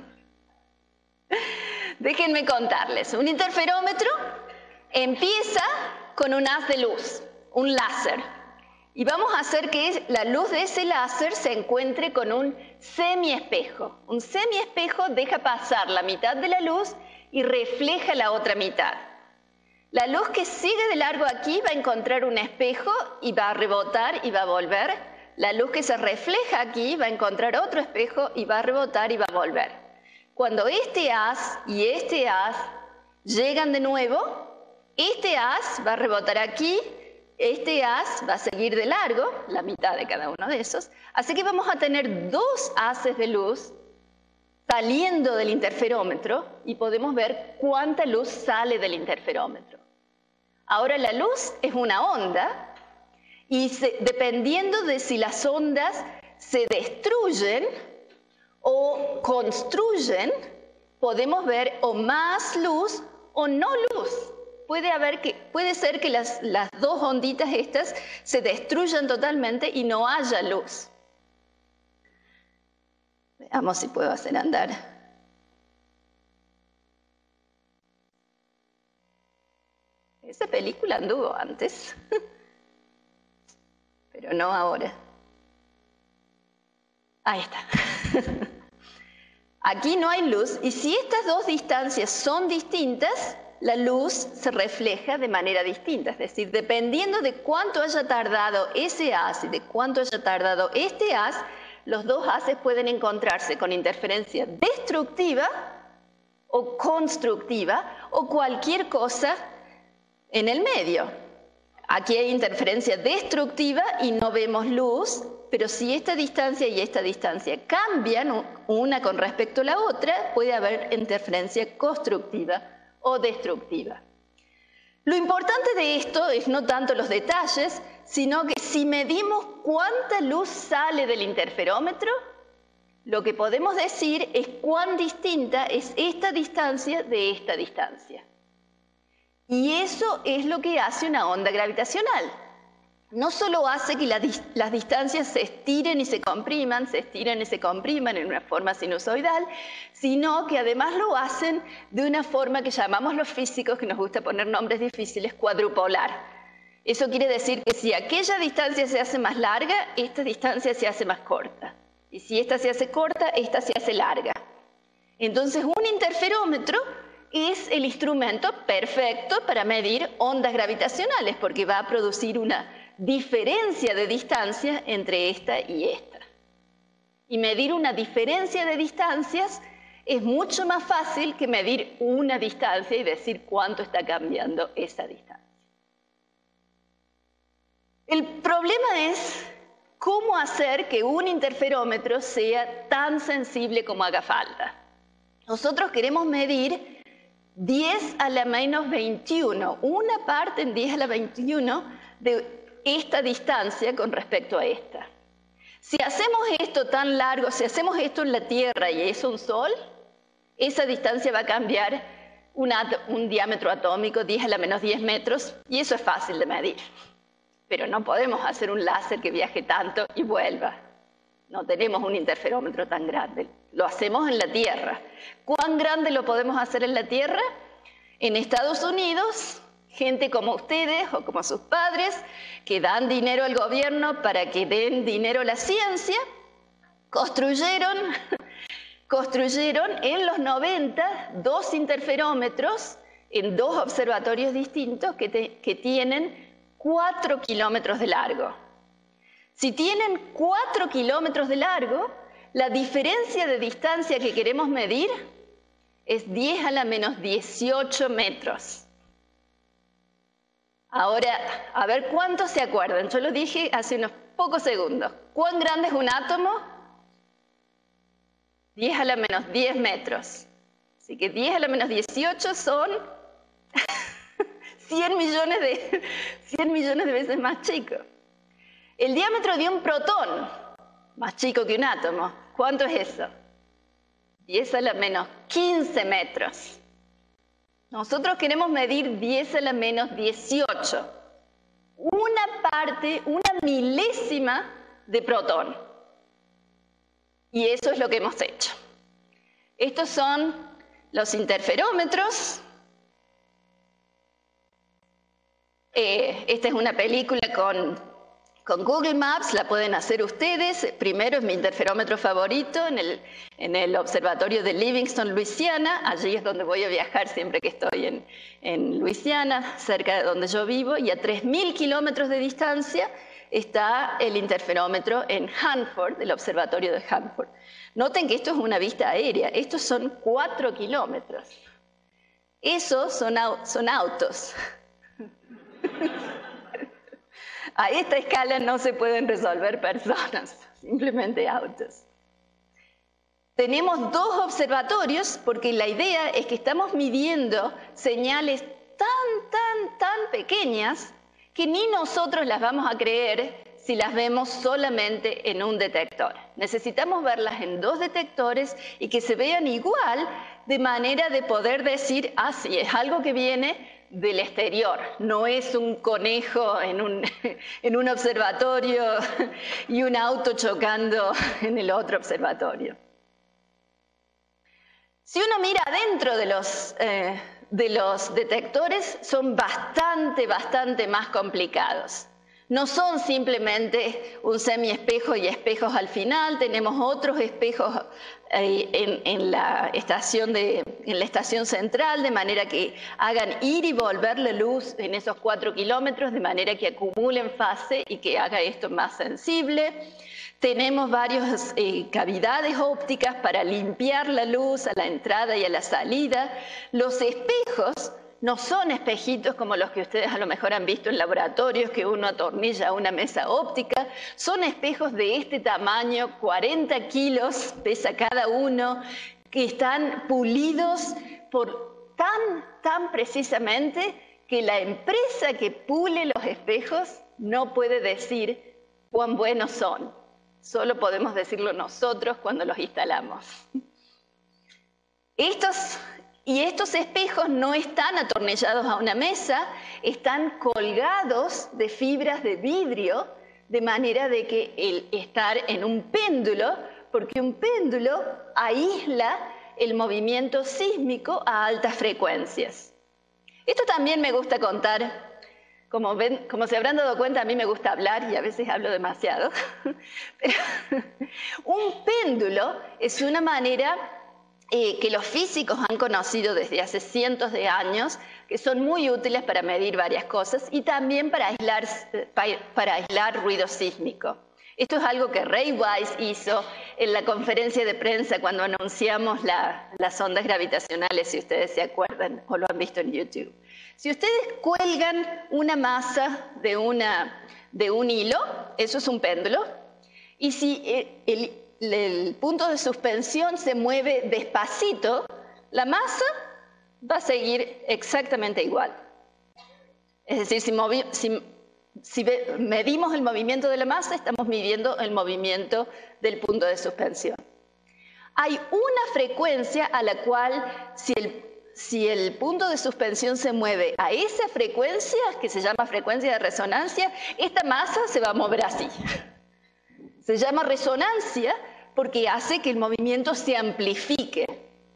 Déjenme contarles. Un interferómetro empieza con un haz de luz, un láser. Y vamos a hacer que la luz de ese láser se encuentre con un semiespejo. Un semiespejo deja pasar la mitad de la luz y refleja la otra mitad. La luz que sigue de largo aquí va a encontrar un espejo y va a rebotar y va a volver. La luz que se refleja aquí va a encontrar otro espejo y va a rebotar y va a volver. Cuando este haz y este haz llegan de nuevo, este haz va a rebotar aquí, este haz va a seguir de largo, la mitad de cada uno de esos, así que vamos a tener 2 haces de luz saliendo del interferómetro y podemos ver cuánta luz sale del interferómetro. Ahora la luz es una onda y dependiendo de si las ondas se destruyen o construyen, podemos ver o más luz o no luz. Puede ser que las 2 onditas estas se destruyan totalmente y no haya luz. Veamos si puedo hacer andar. Esa película anduvo antes, pero no ahora. Ahí está. Aquí no hay luz y si estas 2 distancias son distintas, la luz se refleja de manera distinta, es decir, dependiendo de cuánto haya tardado ese haz y de cuánto haya tardado este haz, los 2 haces pueden encontrarse con interferencia destructiva o constructiva o cualquier cosa en el medio. Aquí hay interferencia destructiva y no vemos luz, pero si esta distancia y esta distancia cambian una con respecto a la otra, puede haber interferencia constructiva o destructiva. Lo importante de esto es no tanto los detalles, sino que si medimos cuánta luz sale del interferómetro, lo que podemos decir es cuán distinta es esta distancia de esta distancia. Y eso es lo que hace una onda gravitacional. No solo hace que las distancias se estiren y se compriman en una forma sinusoidal, sino que además lo hacen de una forma que llamamos los físicos, que nos gusta poner nombres difíciles, cuadrupolar. Eso quiere decir que si aquella distancia se hace más larga, esta distancia se hace más corta. Y si esta se hace corta, esta se hace larga. Entonces, un interferómetro es el instrumento perfecto para medir ondas gravitacionales, porque va a producir una diferencia de distancia entre esta y esta. Y medir una diferencia de distancias es mucho más fácil que medir una distancia y decir cuánto está cambiando esa distancia. El problema es cómo hacer que un interferómetro sea tan sensible como haga falta. Nosotros queremos medir 10 a la menos 21, una parte en 10 a la 21 de esta distancia con respecto a esta. Si hacemos esto tan largo, si hacemos esto en la Tierra y es un Sol, esa distancia va a cambiar un diámetro atómico 10 a la menos 10 metros, y eso es fácil de medir. Pero no podemos hacer un láser que viaje tanto y vuelva. No tenemos un interferómetro tan grande. Lo hacemos en la Tierra. ¿Cuán grande lo podemos hacer en la Tierra? En Estados Unidos, gente como ustedes o como sus padres, que dan dinero al gobierno para que den dinero a la ciencia, construyeron en los 90 2 interferómetros en 2 observatorios distintos que tienen 4 kilómetros de largo. Si tienen 4 kilómetros de largo, la diferencia de distancia que queremos medir es 10 a la menos 18 metros. Ahora, a ver cuántos se acuerdan. Yo lo dije hace unos pocos segundos. ¿Cuán grande es un átomo? 10 a la menos 10 metros. Así que 10 a la menos 18 son 100 millones de veces más chico. El diámetro de un protón, más chico que un átomo, ¿cuánto es eso? 10 a la menos 15 metros. Nosotros queremos medir 10 a la menos 18. Una parte, una milésima de protón. Y eso es lo que hemos hecho. Estos son los interferómetros. Esta es una película con Google Maps, la pueden hacer ustedes. Primero es mi interferómetro favorito en el observatorio de Livingston, Luisiana. Allí es donde voy a viajar siempre que estoy en Luisiana, cerca de donde yo vivo. Y a 3.000 kilómetros de distancia está el interferómetro en Hanford, el observatorio de Hanford. Noten que esto es una vista aérea, estos son 4 kilómetros. Esos son autos. A esta escala no se pueden resolver personas, simplemente autos. Tenemos 2 observatorios porque la idea es que estamos midiendo señales tan pequeñas que ni nosotros las vamos a creer si las vemos solamente en un detector. Necesitamos verlas en 2 detectores y que se vean igual, de manera de poder decir, sí, es algo que viene del exterior, no es un conejo en un observatorio y un auto chocando en el otro observatorio. Si uno mira adentro de los detectores, son bastante más complicados. No son simplemente un semiespejo y espejos al final, tenemos otros espejos en la estación central, de manera que hagan ir y volver la luz en esos 4 kilómetros, de manera que acumulen fase y que haga esto más sensible. Tenemos varias cavidades ópticas para limpiar la luz a la entrada y a la salida. Los espejos no son espejitos como los que ustedes a lo mejor han visto en laboratorios, que uno atornilla a una mesa óptica. Son espejos de este tamaño, 40 kilos pesa cada uno, que están pulidos tan precisamente que la empresa que pule los espejos no puede decir cuán buenos son. Solo podemos decirlo nosotros cuando los instalamos. Estos espejos no están atornillados a una mesa, están colgados de fibras de vidrio, de manera de que estar en un péndulo, porque un péndulo aísla el movimiento sísmico a altas frecuencias. Esto también me gusta contar. Como se habrán dado cuenta, a mí me gusta hablar y a veces hablo demasiado. Pero un péndulo es una manera que los físicos han conocido desde hace cientos de años, que son muy útiles para medir varias cosas y también para aislar ruido sísmico. Esto es algo que Ray Weiss hizo en la conferencia de prensa cuando anunciamos las ondas gravitacionales, si ustedes se acuerdan o lo han visto en YouTube. Si ustedes cuelgan una masa de un hilo, eso es un péndulo, y si el punto de suspensión se mueve despacito, la masa va a seguir exactamente igual. Es decir, si medimos el movimiento de la masa, estamos midiendo el movimiento del punto de suspensión. Hay una frecuencia a la cual, si el punto de suspensión se mueve a esa frecuencia, que se llama frecuencia de resonancia, esta masa se va a mover así. Se llama resonancia porque hace que el movimiento se amplifique.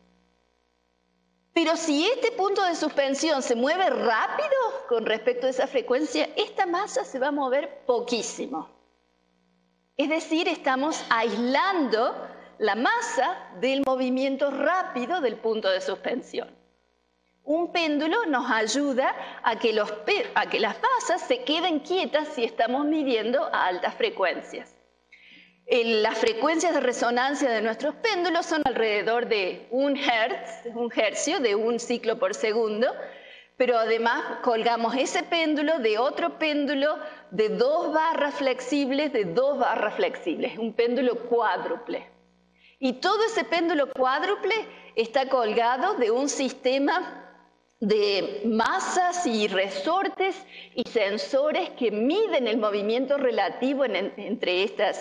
Pero si este punto de suspensión se mueve rápido con respecto a esa frecuencia, esta masa se va a mover poquísimo. Es decir, estamos aislando la masa del movimiento rápido del punto de suspensión. Un péndulo nos ayuda a que las masas se queden quietas si estamos midiendo a altas frecuencias. Las frecuencias de resonancia de nuestros péndulos son alrededor de 1 hercio, de 1 ciclo por segundo, pero además colgamos ese péndulo de otro péndulo de 2 barras flexibles, un péndulo cuádruple. Y todo ese péndulo cuádruple está colgado de un sistema de masas y resortes y sensores que miden el movimiento relativo entre estas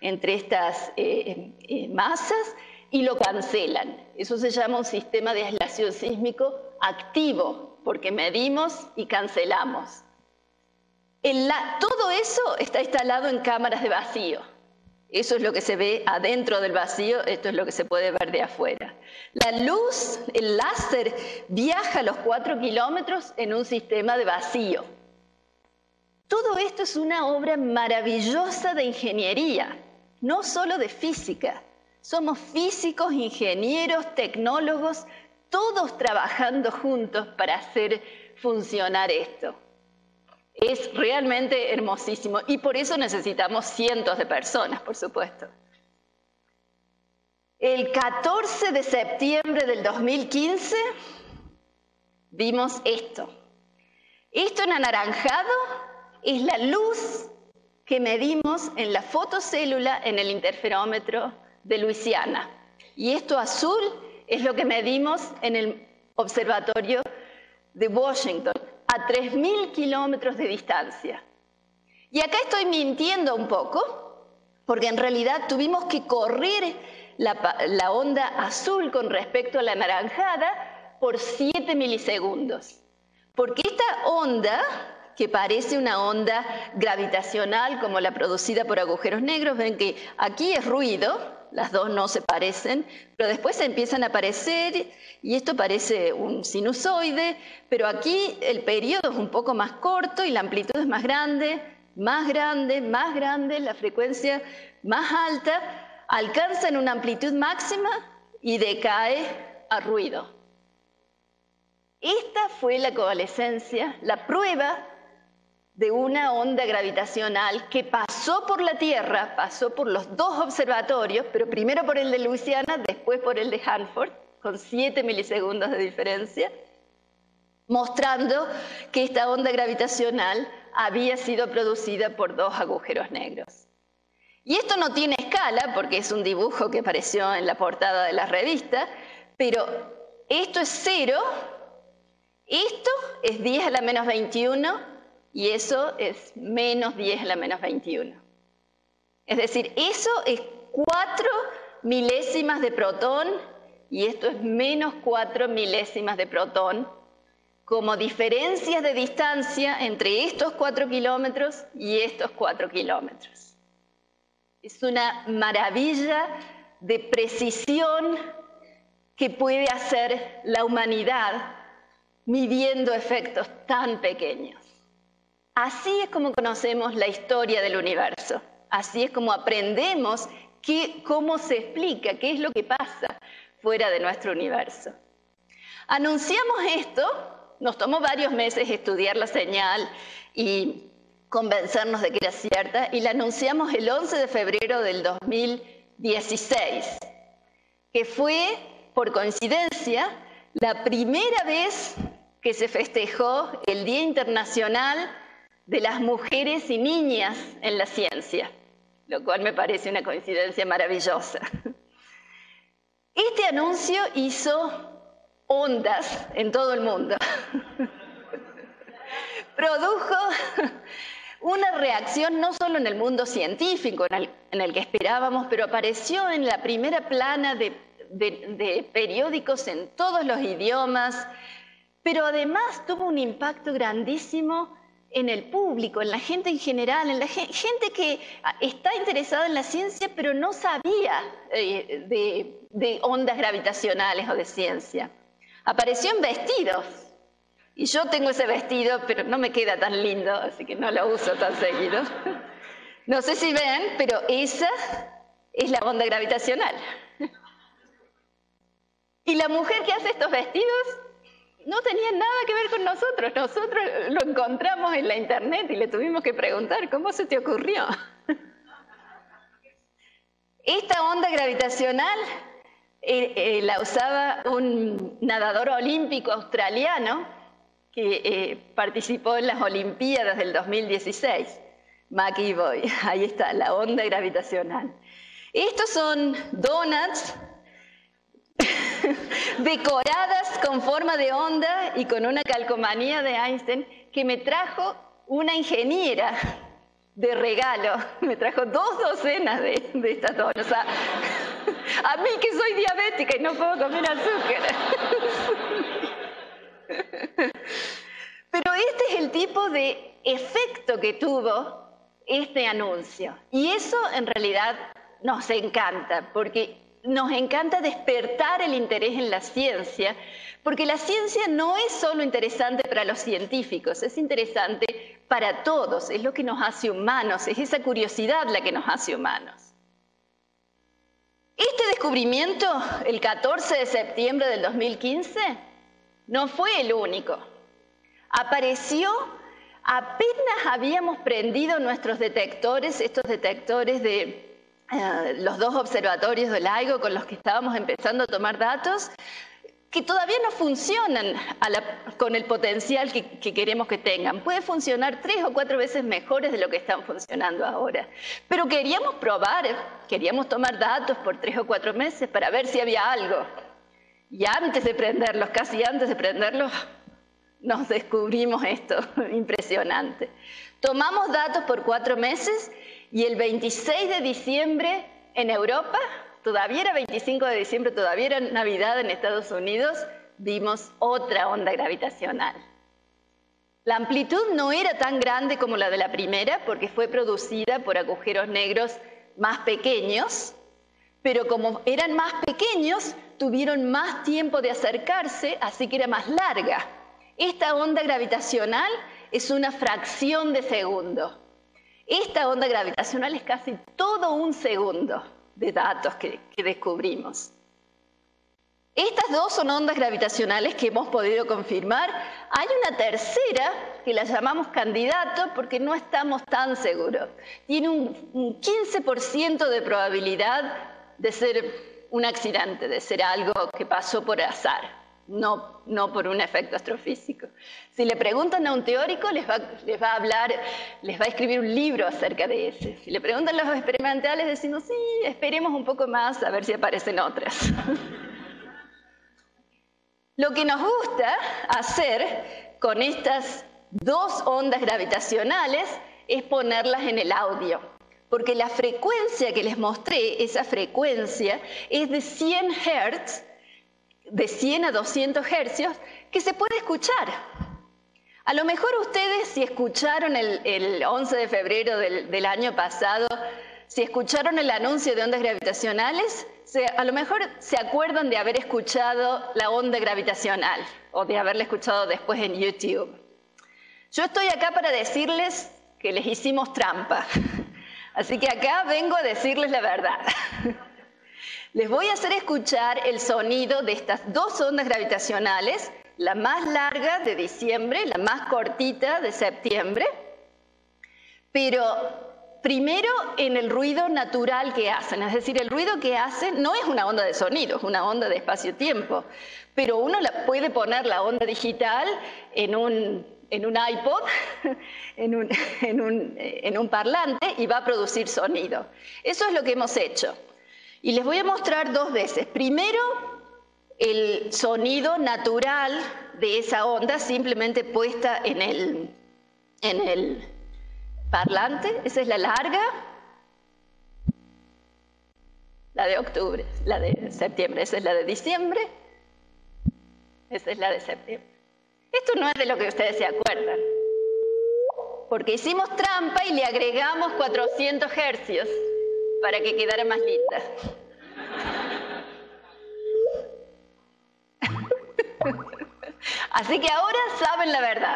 masas y lo cancelan. Eso se llama un sistema de aislación sísmico activo, porque medimos y cancelamos. Todo eso está instalado en cámaras de vacío. Eso es lo que se ve adentro del vacío, esto es lo que se puede ver de afuera. La luz, el láser, viaja a los 4 kilómetros en un sistema de vacío. Todo esto es una obra maravillosa de ingeniería, no solo de física. Somos físicos, ingenieros, tecnólogos, todos trabajando juntos para hacer funcionar esto. Es realmente hermosísimo y por eso necesitamos cientos de personas, por supuesto. El 14 de septiembre del 2015 vimos esto. Esto en anaranjado es la luz que medimos en la fotocélula en el interferómetro de Luisiana. Y esto azul es lo que medimos en el observatorio de Washington, a 3.000 kilómetros de distancia. Y acá estoy mintiendo un poco, porque en realidad tuvimos que correr la onda azul con respecto a la anaranjada por 7 milisegundos. Porque esta onda, que parece una onda gravitacional como la producida por agujeros negros, ven que aquí es ruido, las dos no se parecen, pero después empiezan a aparecer y esto parece un sinusoide, pero aquí el periodo es un poco más corto y la amplitud es más grande, la frecuencia más alta, alcanza en una amplitud máxima y decae a ruido. Esta fue la coalescencia, la prueba de una onda gravitacional que pasó por la Tierra, pasó por los dos observatorios, pero primero por el de Luisiana, después por el de Hanford, con 7 milisegundos de diferencia, mostrando que esta onda gravitacional había sido producida por 2 agujeros negros. Y esto no tiene escala, porque es un dibujo que apareció en la portada de la revista, pero esto es 0, esto es 10 a la menos 21, y eso es menos 10 a la menos 21. Es decir, eso es 4 milésimas de protón y esto es menos 4 milésimas de protón como diferencias de distancia entre estos 4 kilómetros y estos 4 kilómetros. Es una maravilla de precisión que puede hacer la humanidad midiendo efectos tan pequeños. Así es como conocemos la historia del universo. Así es como aprendemos cómo se explica, qué es lo que pasa fuera de nuestro universo. Anunciamos esto, nos tomó varios meses estudiar la señal y convencernos de que era cierta, y la anunciamos el 11 de febrero del 2016, que fue, por coincidencia, la primera vez que se festejó el Día Internacional de las Mujeres y Niñas en la Ciencia. lo cual me parece una coincidencia maravillosa. Este anuncio hizo ondas en todo el mundo. Produjo una reacción no solo en el mundo científico, en el que esperábamos, pero apareció en la primera plana de periódicos en todos los idiomas, pero además tuvo un impacto grandísimo en el público, en la gente en general, en la gente que está interesada en la ciencia, pero no sabía de ondas gravitacionales o de ciencia. Apareció en vestidos. Y yo tengo ese vestido, pero no me queda tan lindo, así que no lo uso tan seguido. No sé si ven, pero esa es la onda gravitacional. Y la mujer que hace estos vestidos no tenía nada que ver con nosotros. Nosotros lo encontramos en la internet y le tuvimos que preguntar, ¿cómo se te ocurrió? Esta onda gravitacional la usaba un nadador olímpico australiano que participó en las Olimpiadas del 2016, McEvoy. Ahí está, la onda gravitacional. Estos son donuts decoradas con forma de onda y con una calcomanía de Einstein que me trajo una ingeniera de regalo. Me trajo 2 docenas de estas donuts. O sea, a mí que soy diabética y no puedo comer azúcar. Pero este es el tipo de efecto que tuvo este anuncio. Y eso en realidad nos encanta, porque nos encanta despertar el interés en la ciencia, porque la ciencia no es solo interesante para los científicos, es interesante para todos, es lo que nos hace humanos, es esa curiosidad la que nos hace humanos. Este descubrimiento, el 14 de septiembre del 2015, no fue el único. Apareció apenas habíamos prendido nuestros detectores, estos detectores de los 2 observatorios de LIGO con los que estábamos empezando a tomar datos, que todavía no funcionan con el potencial que queremos que tengan. Puede funcionar 3 o 4 veces mejores de lo que están funcionando ahora. Pero queríamos probar, queríamos tomar datos por 3 o 4 meses para ver si había algo. Y antes de prenderlos, casi antes de prenderlos, nos descubrimos esto impresionante. Tomamos datos por 4 meses y el 26 de diciembre en Europa, todavía era 25 de diciembre, todavía era Navidad en Estados Unidos, vimos otra onda gravitacional. La amplitud no era tan grande como la de la primera porque fue producida por agujeros negros más pequeños, pero como eran más pequeños, tuvieron más tiempo de acercarse, así que era más larga. Esta onda gravitacional es una fracción de segundo. Esta onda gravitacional es casi todo un segundo de datos que descubrimos. Estas 2 son ondas gravitacionales que hemos podido confirmar. Hay una tercera que la llamamos candidato porque no estamos tan seguros. Tiene un 15% de probabilidad de ser un accidente, de ser algo que pasó por azar, no por un efecto astrofísico. Si le preguntan a un teórico, les va a escribir un libro acerca de ese. Si le preguntan a los experimentales, decimos, sí, esperemos un poco más a ver si aparecen otras. Lo que nos gusta hacer con estas 2 ondas gravitacionales es ponerlas en el audio. Porque la frecuencia que les mostré, esa frecuencia, es de 100 Hz, de 100 a 200 Hz, que se puede escuchar. A lo mejor ustedes, si escucharon el 11 de febrero del año pasado, si escucharon el anuncio de ondas gravitacionales, a lo mejor se acuerdan de haber escuchado la onda gravitacional o de haberla escuchado después en YouTube. Yo estoy acá para decirles que les hicimos trampa. Así que acá vengo a decirles la verdad. Les voy a hacer escuchar el sonido de estas 2 ondas gravitacionales, la más larga de diciembre, la más cortita de septiembre, pero primero en el ruido natural que hacen. Es decir, el ruido que hacen no es una onda de sonido, es una onda de espacio-tiempo, pero uno puede poner la onda digital en un un iPod, en un parlante, y va a producir sonido. Eso es lo que hemos hecho. Y les voy a mostrar dos veces. Primero, el sonido natural de esa onda, simplemente puesta en el parlante. Esa es la larga, la de octubre, la de septiembre. Esa es la de diciembre, esa es la de septiembre. Esto no es de lo que ustedes se acuerdan, porque hicimos trampa y le agregamos 400 hercios para que quedara más linda. Así que ahora saben la verdad.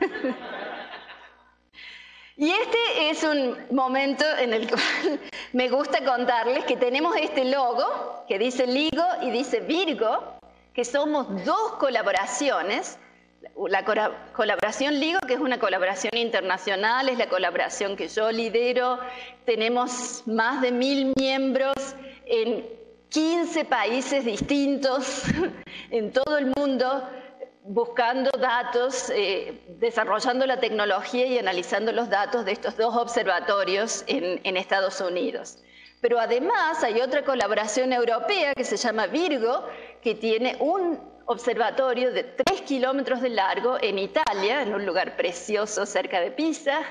Y este es un momento en el cual me gusta contarles que tenemos este logo que dice LIGO y dice Virgo, que somos dos colaboraciones. La colaboración LIGO, que es una colaboración internacional, es la colaboración que yo lidero. Tenemos más de 1000 miembros en 15 países distintos en todo el mundo, buscando datos, desarrollando la tecnología y analizando los datos de estos dos observatorios en Estados Unidos. Pero además hay otra colaboración europea que se llama Virgo, que tiene un observatorio de 3 kilómetros de largo en Italia, en un lugar precioso cerca de Pisa,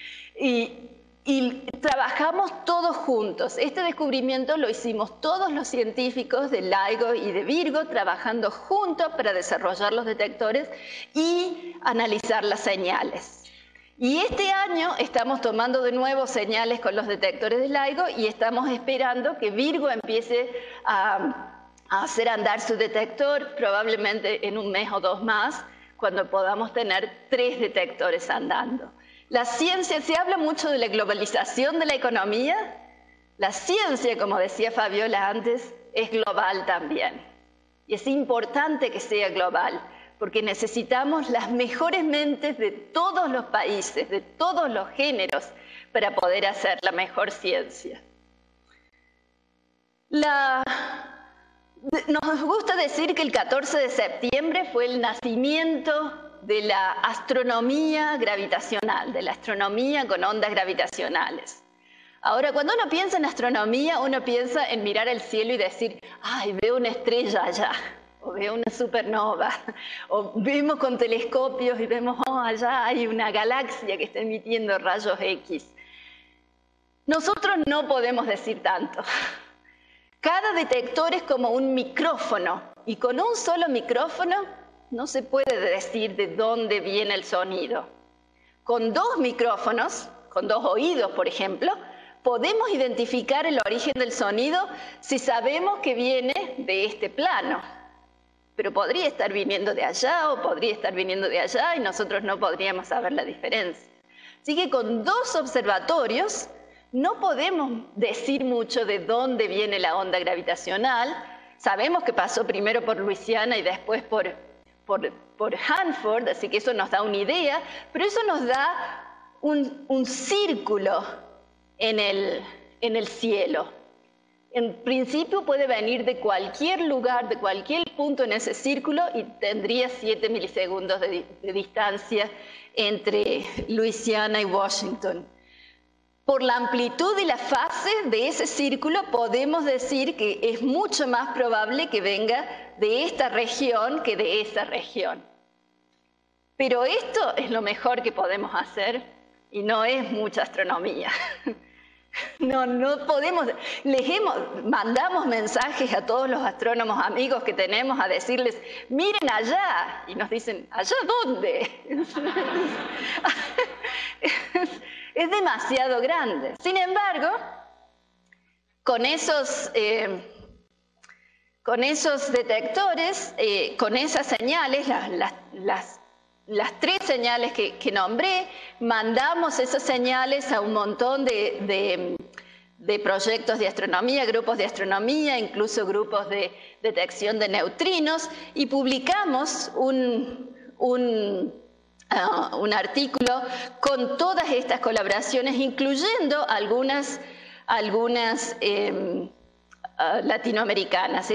y trabajamos todos juntos. Este descubrimiento lo hicimos todos los científicos de LIGO y de Virgo, trabajando juntos para desarrollar los detectores y analizar las señales. Y este año estamos tomando de nuevo señales con los detectores de LIGO y estamos esperando que Virgo empiece a hacer andar su detector, probablemente en un mes o dos más, cuando podamos tener 3 detectores andando. La ciencia, se habla mucho de la globalización de la economía. La ciencia, como decía Fabiola antes, es global también. Y es importante que sea global, porque necesitamos las mejores mentes de todos los países, de todos los géneros, para poder hacer la mejor ciencia. Nos gusta decir que el 14 de septiembre fue el nacimiento de la astronomía gravitacional, de la astronomía con ondas gravitacionales. Ahora, cuando uno piensa en astronomía, uno piensa en mirar el cielo y decir, ¡ay, veo una estrella allá! O veo una supernova. O vemos con telescopios y vemos, ¡oh, allá hay una galaxia que está emitiendo rayos X! Nosotros no podemos decir tanto. Cada detector es como un micrófono, y con un solo micrófono no se puede decir de dónde viene el sonido. Con 2 micrófonos, con 2 oídos, por ejemplo, podemos identificar el origen del sonido si sabemos que viene de este plano. Pero podría estar viniendo de allá o podría estar viniendo de allá y nosotros no podríamos saber la diferencia. Así que con 2 observatorios no podemos decir mucho de dónde viene la onda gravitacional. Sabemos que pasó primero por Luisiana y después por Hanford, así que eso nos da una idea, pero eso nos da un círculo en el cielo. En principio puede venir de cualquier lugar, de cualquier punto en ese círculo y tendría 7 milisegundos de distancia entre Luisiana y Washington. Por la amplitud y la fase de ese círculo podemos decir que es mucho más probable que venga de esta región que de esa región. Pero esto es lo mejor que podemos hacer y no es mucha astronomía. No podemos, mandamos mensajes a todos los astrónomos amigos que tenemos a decirles, miren allá, y nos dicen, ¿allá dónde? Es demasiado grande. Sin embargo, con esos detectores, con esas señales, las 3 señales que nombré, mandamos esas señales a un montón de proyectos de astronomía, grupos de astronomía, incluso grupos de detección de neutrinos, y publicamos un artículo con todas estas colaboraciones, incluyendo algunas latinoamericanas. Esta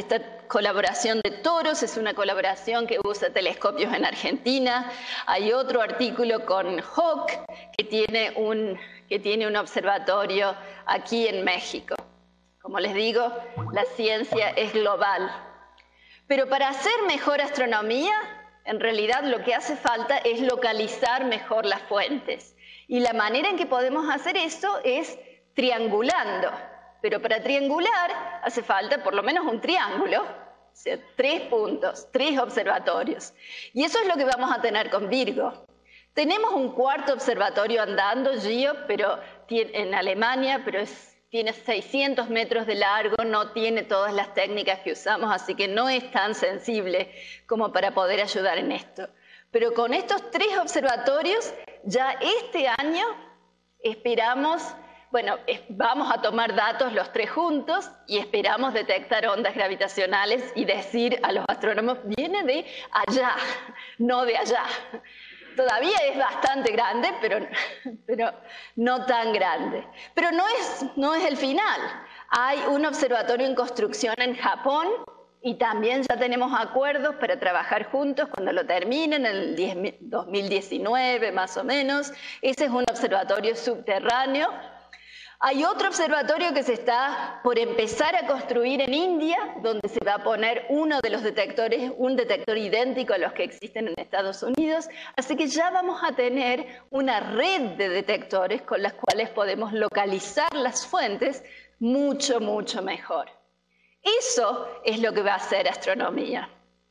colaboración de Toros, es una colaboración que usa telescopios en Argentina. Hay otro artículo con Hawk, que tiene un observatorio aquí en México. Como les digo, la ciencia es global. Pero para hacer mejor astronomía, en realidad lo que hace falta es localizar mejor las fuentes. Y la manera en que podemos hacer eso es triangulando. Pero para triangular hace falta por lo menos un triángulo, o sea, 3 puntos, 3 observatorios. Y eso es lo que vamos a tener con Virgo. Tenemos un cuarto observatorio andando, GEO, pero en Alemania, pero tiene 600 metros de largo, no tiene todas las técnicas que usamos, así que no es tan sensible como para poder ayudar en esto. Pero con estos 3 observatorios, ya este año esperamos, bueno, vamos a tomar datos los 3 juntos y esperamos detectar ondas gravitacionales y decir a los astrónomos, viene de allá, no de allá. Todavía es bastante grande, pero no tan grande. Pero no es el final. Hay un observatorio en construcción en Japón y también ya tenemos acuerdos para trabajar juntos cuando lo terminen, en el 2019 más o menos. Ese es un observatorio subterráneo. Hay otro observatorio que se está por empezar a construir en India, donde se va a poner uno de los detectores, un detector idéntico a los que existen en Estados Unidos. Así que ya vamos a tener una red de detectores con las cuales podemos localizar las fuentes mucho, mucho mejor. Eso es lo que va a hacer astronomía.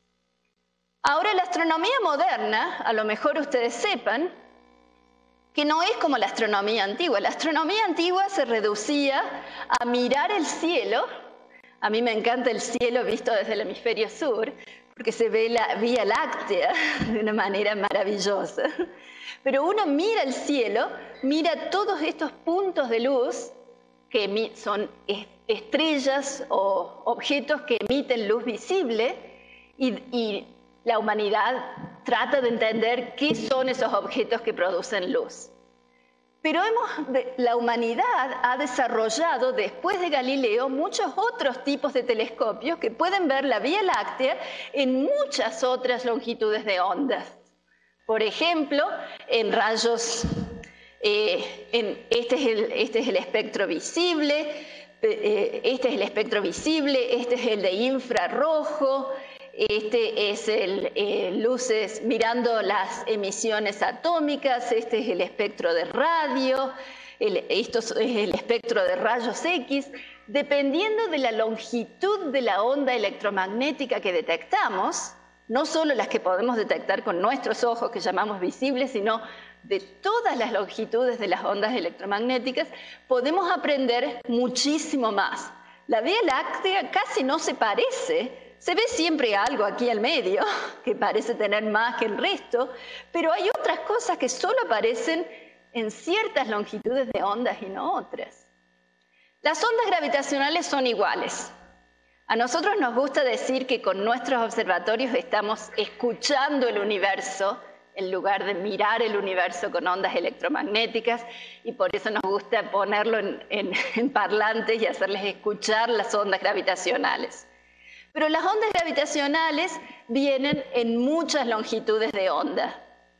Ahora, la astronomía moderna, a lo mejor ustedes sepan, que no es como la astronomía antigua. La astronomía antigua se reducía a mirar el cielo. A mí me encanta el cielo visto desde el hemisferio sur, porque se ve la Vía Láctea de una manera maravillosa. Pero uno mira el cielo, mira todos estos puntos de luz, que son estrellas o objetos que emiten luz visible, y la humanidad trata de entender qué son esos objetos que producen luz. Pero la humanidad ha desarrollado, después de Galileo, muchos otros tipos de telescopios que pueden ver la Vía Láctea en muchas otras longitudes de ondas. Por ejemplo, en rayos, este es el espectro visible, este es el de infrarrojo, este es luces mirando las emisiones atómicas, este es el espectro de radio, esto es el espectro de rayos X. Dependiendo de la longitud de la onda electromagnética que detectamos, no solo las que podemos detectar con nuestros ojos, que llamamos visibles, sino de todas las longitudes de las ondas electromagnéticas, podemos aprender muchísimo más. La Vía Láctea casi no se parece. Se ve siempre algo aquí al medio, que parece tener más que el resto, pero hay otras cosas que solo aparecen en ciertas longitudes de ondas y no otras. Las ondas gravitacionales son iguales. A nosotros nos gusta decir que con nuestros observatorios estamos escuchando el universo en lugar de mirar el universo con ondas electromagnéticas, y por eso nos gusta ponerlo en parlantes y hacerles escuchar las ondas gravitacionales. Pero las ondas gravitacionales vienen en muchas longitudes de onda.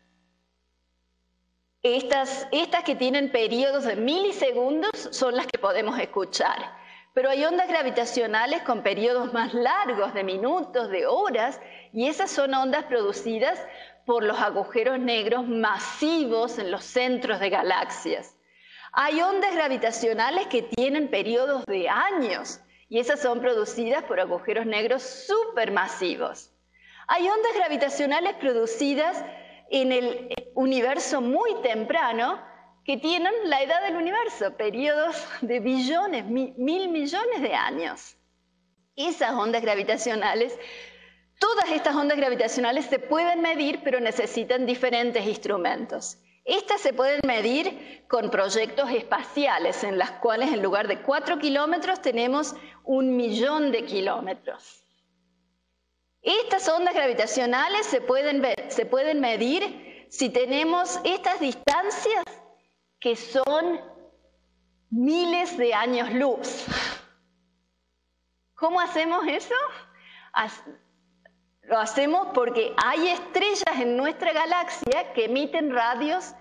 Estas que tienen periodos de milisegundos son las que podemos escuchar. Pero hay ondas gravitacionales con periodos más largos, de minutos, de horas, y esas son ondas producidas por los agujeros negros masivos en los centros de galaxias. Hay ondas gravitacionales que tienen periodos de años, y esas son producidas por agujeros negros supermasivos. Hay ondas gravitacionales producidas en el universo muy temprano que tienen la edad del universo, periodos de billones, 1.000 millones de años. Esas ondas gravitacionales, todas estas ondas gravitacionales se pueden medir, pero necesitan diferentes instrumentos. Estas se pueden medir con proyectos espaciales, en las cuales en lugar de 4 kilómetros tenemos 1.000.000 de kilómetros. Estas ondas gravitacionales se pueden medir si tenemos estas distancias que son miles de años luz. ¿Cómo hacemos eso? Lo hacemos porque hay estrellas en nuestra galaxia que emiten rayos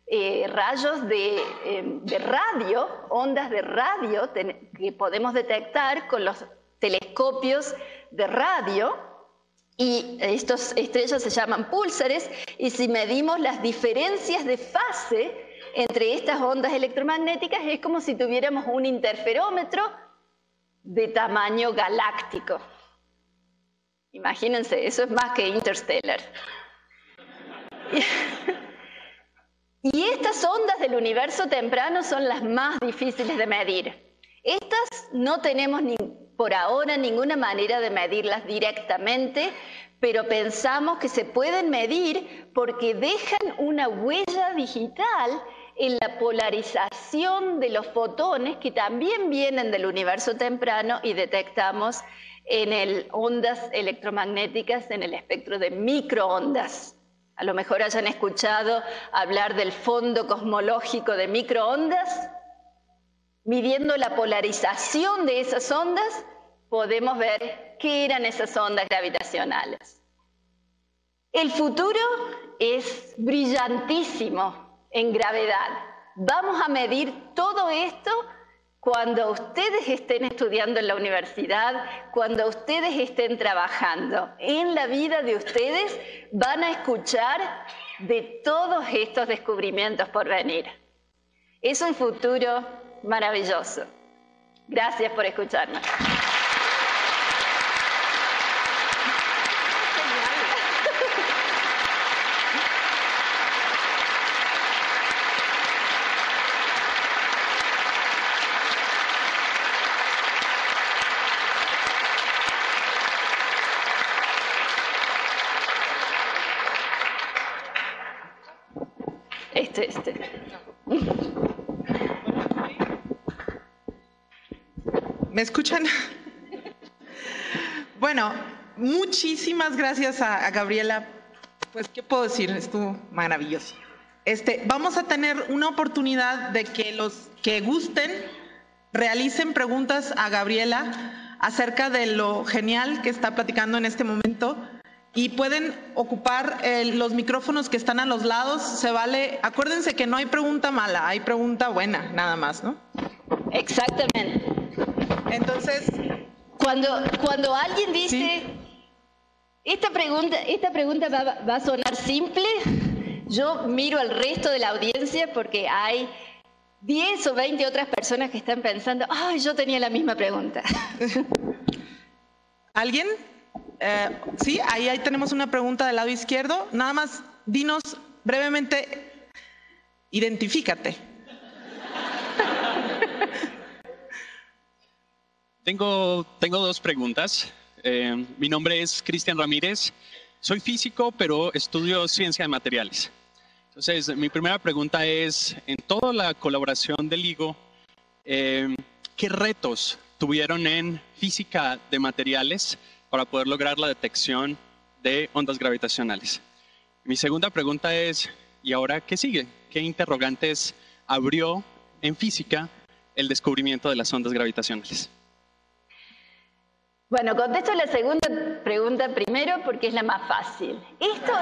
de radio, ondas de radio que podemos detectar con los telescopios de radio, y estas estrellas se llaman púlsares, y si medimos las diferencias de fase entre estas ondas electromagnéticas es como si tuviéramos un interferómetro de tamaño galáctico. Imagínense, eso es más que Interstellar. Y estas ondas del universo temprano son las más difíciles de medir. Estas no tenemos por ahora ninguna manera de medirlas directamente, pero pensamos que se pueden medir porque dejan una huella digital en la polarización de los fotones que también vienen del universo temprano y detectamos en ondas electromagnéticas en el espectro de microondas. A lo mejor hayan escuchado hablar del fondo cosmológico de microondas. Midiendo la polarización de esas ondas, podemos ver qué eran esas ondas gravitacionales. El futuro es brillantísimo en gravedad. Vamos a medir todo esto cuando ustedes estén estudiando en la universidad, cuando ustedes estén trabajando. En la vida de ustedes van a escuchar de todos estos descubrimientos por venir. Es un futuro maravilloso. Gracias por escucharnos. ¿Me escuchan? Bueno, muchísimas gracias a Gabriela. Pues, ¿qué puedo decir? Estuvo maravilloso. Vamos a tener una oportunidad de que los que gusten realicen preguntas a Gabriela acerca de lo genial que está platicando en este momento. Y pueden ocupar los micrófonos que están a los lados, se vale. Acuérdense que no hay pregunta mala, hay pregunta buena, nada más, ¿no? Exactamente. Entonces, cuando alguien dice, ¿sí? esta pregunta va a sonar simple, yo miro al resto de la audiencia porque hay 10 o 20 otras personas que están pensando, ¡ay, yo tenía la misma pregunta! ¿Alguien? Sí, ahí tenemos una pregunta del lado izquierdo. Nada más, dinos brevemente, identifícate. Tengo dos preguntas. Mi nombre es Cristian Ramírez. Soy físico, pero estudio ciencia de materiales. Entonces, mi primera pregunta es, en toda la colaboración del LIGO, ¿qué retos tuvieron en física de materiales para poder lograr la detección de ondas gravitacionales? Mi segunda pregunta es, ¿y ahora qué sigue? ¿Qué interrogantes abrió en física el descubrimiento de las ondas gravitacionales? Bueno, contesto la segunda pregunta primero porque es la más fácil. Esto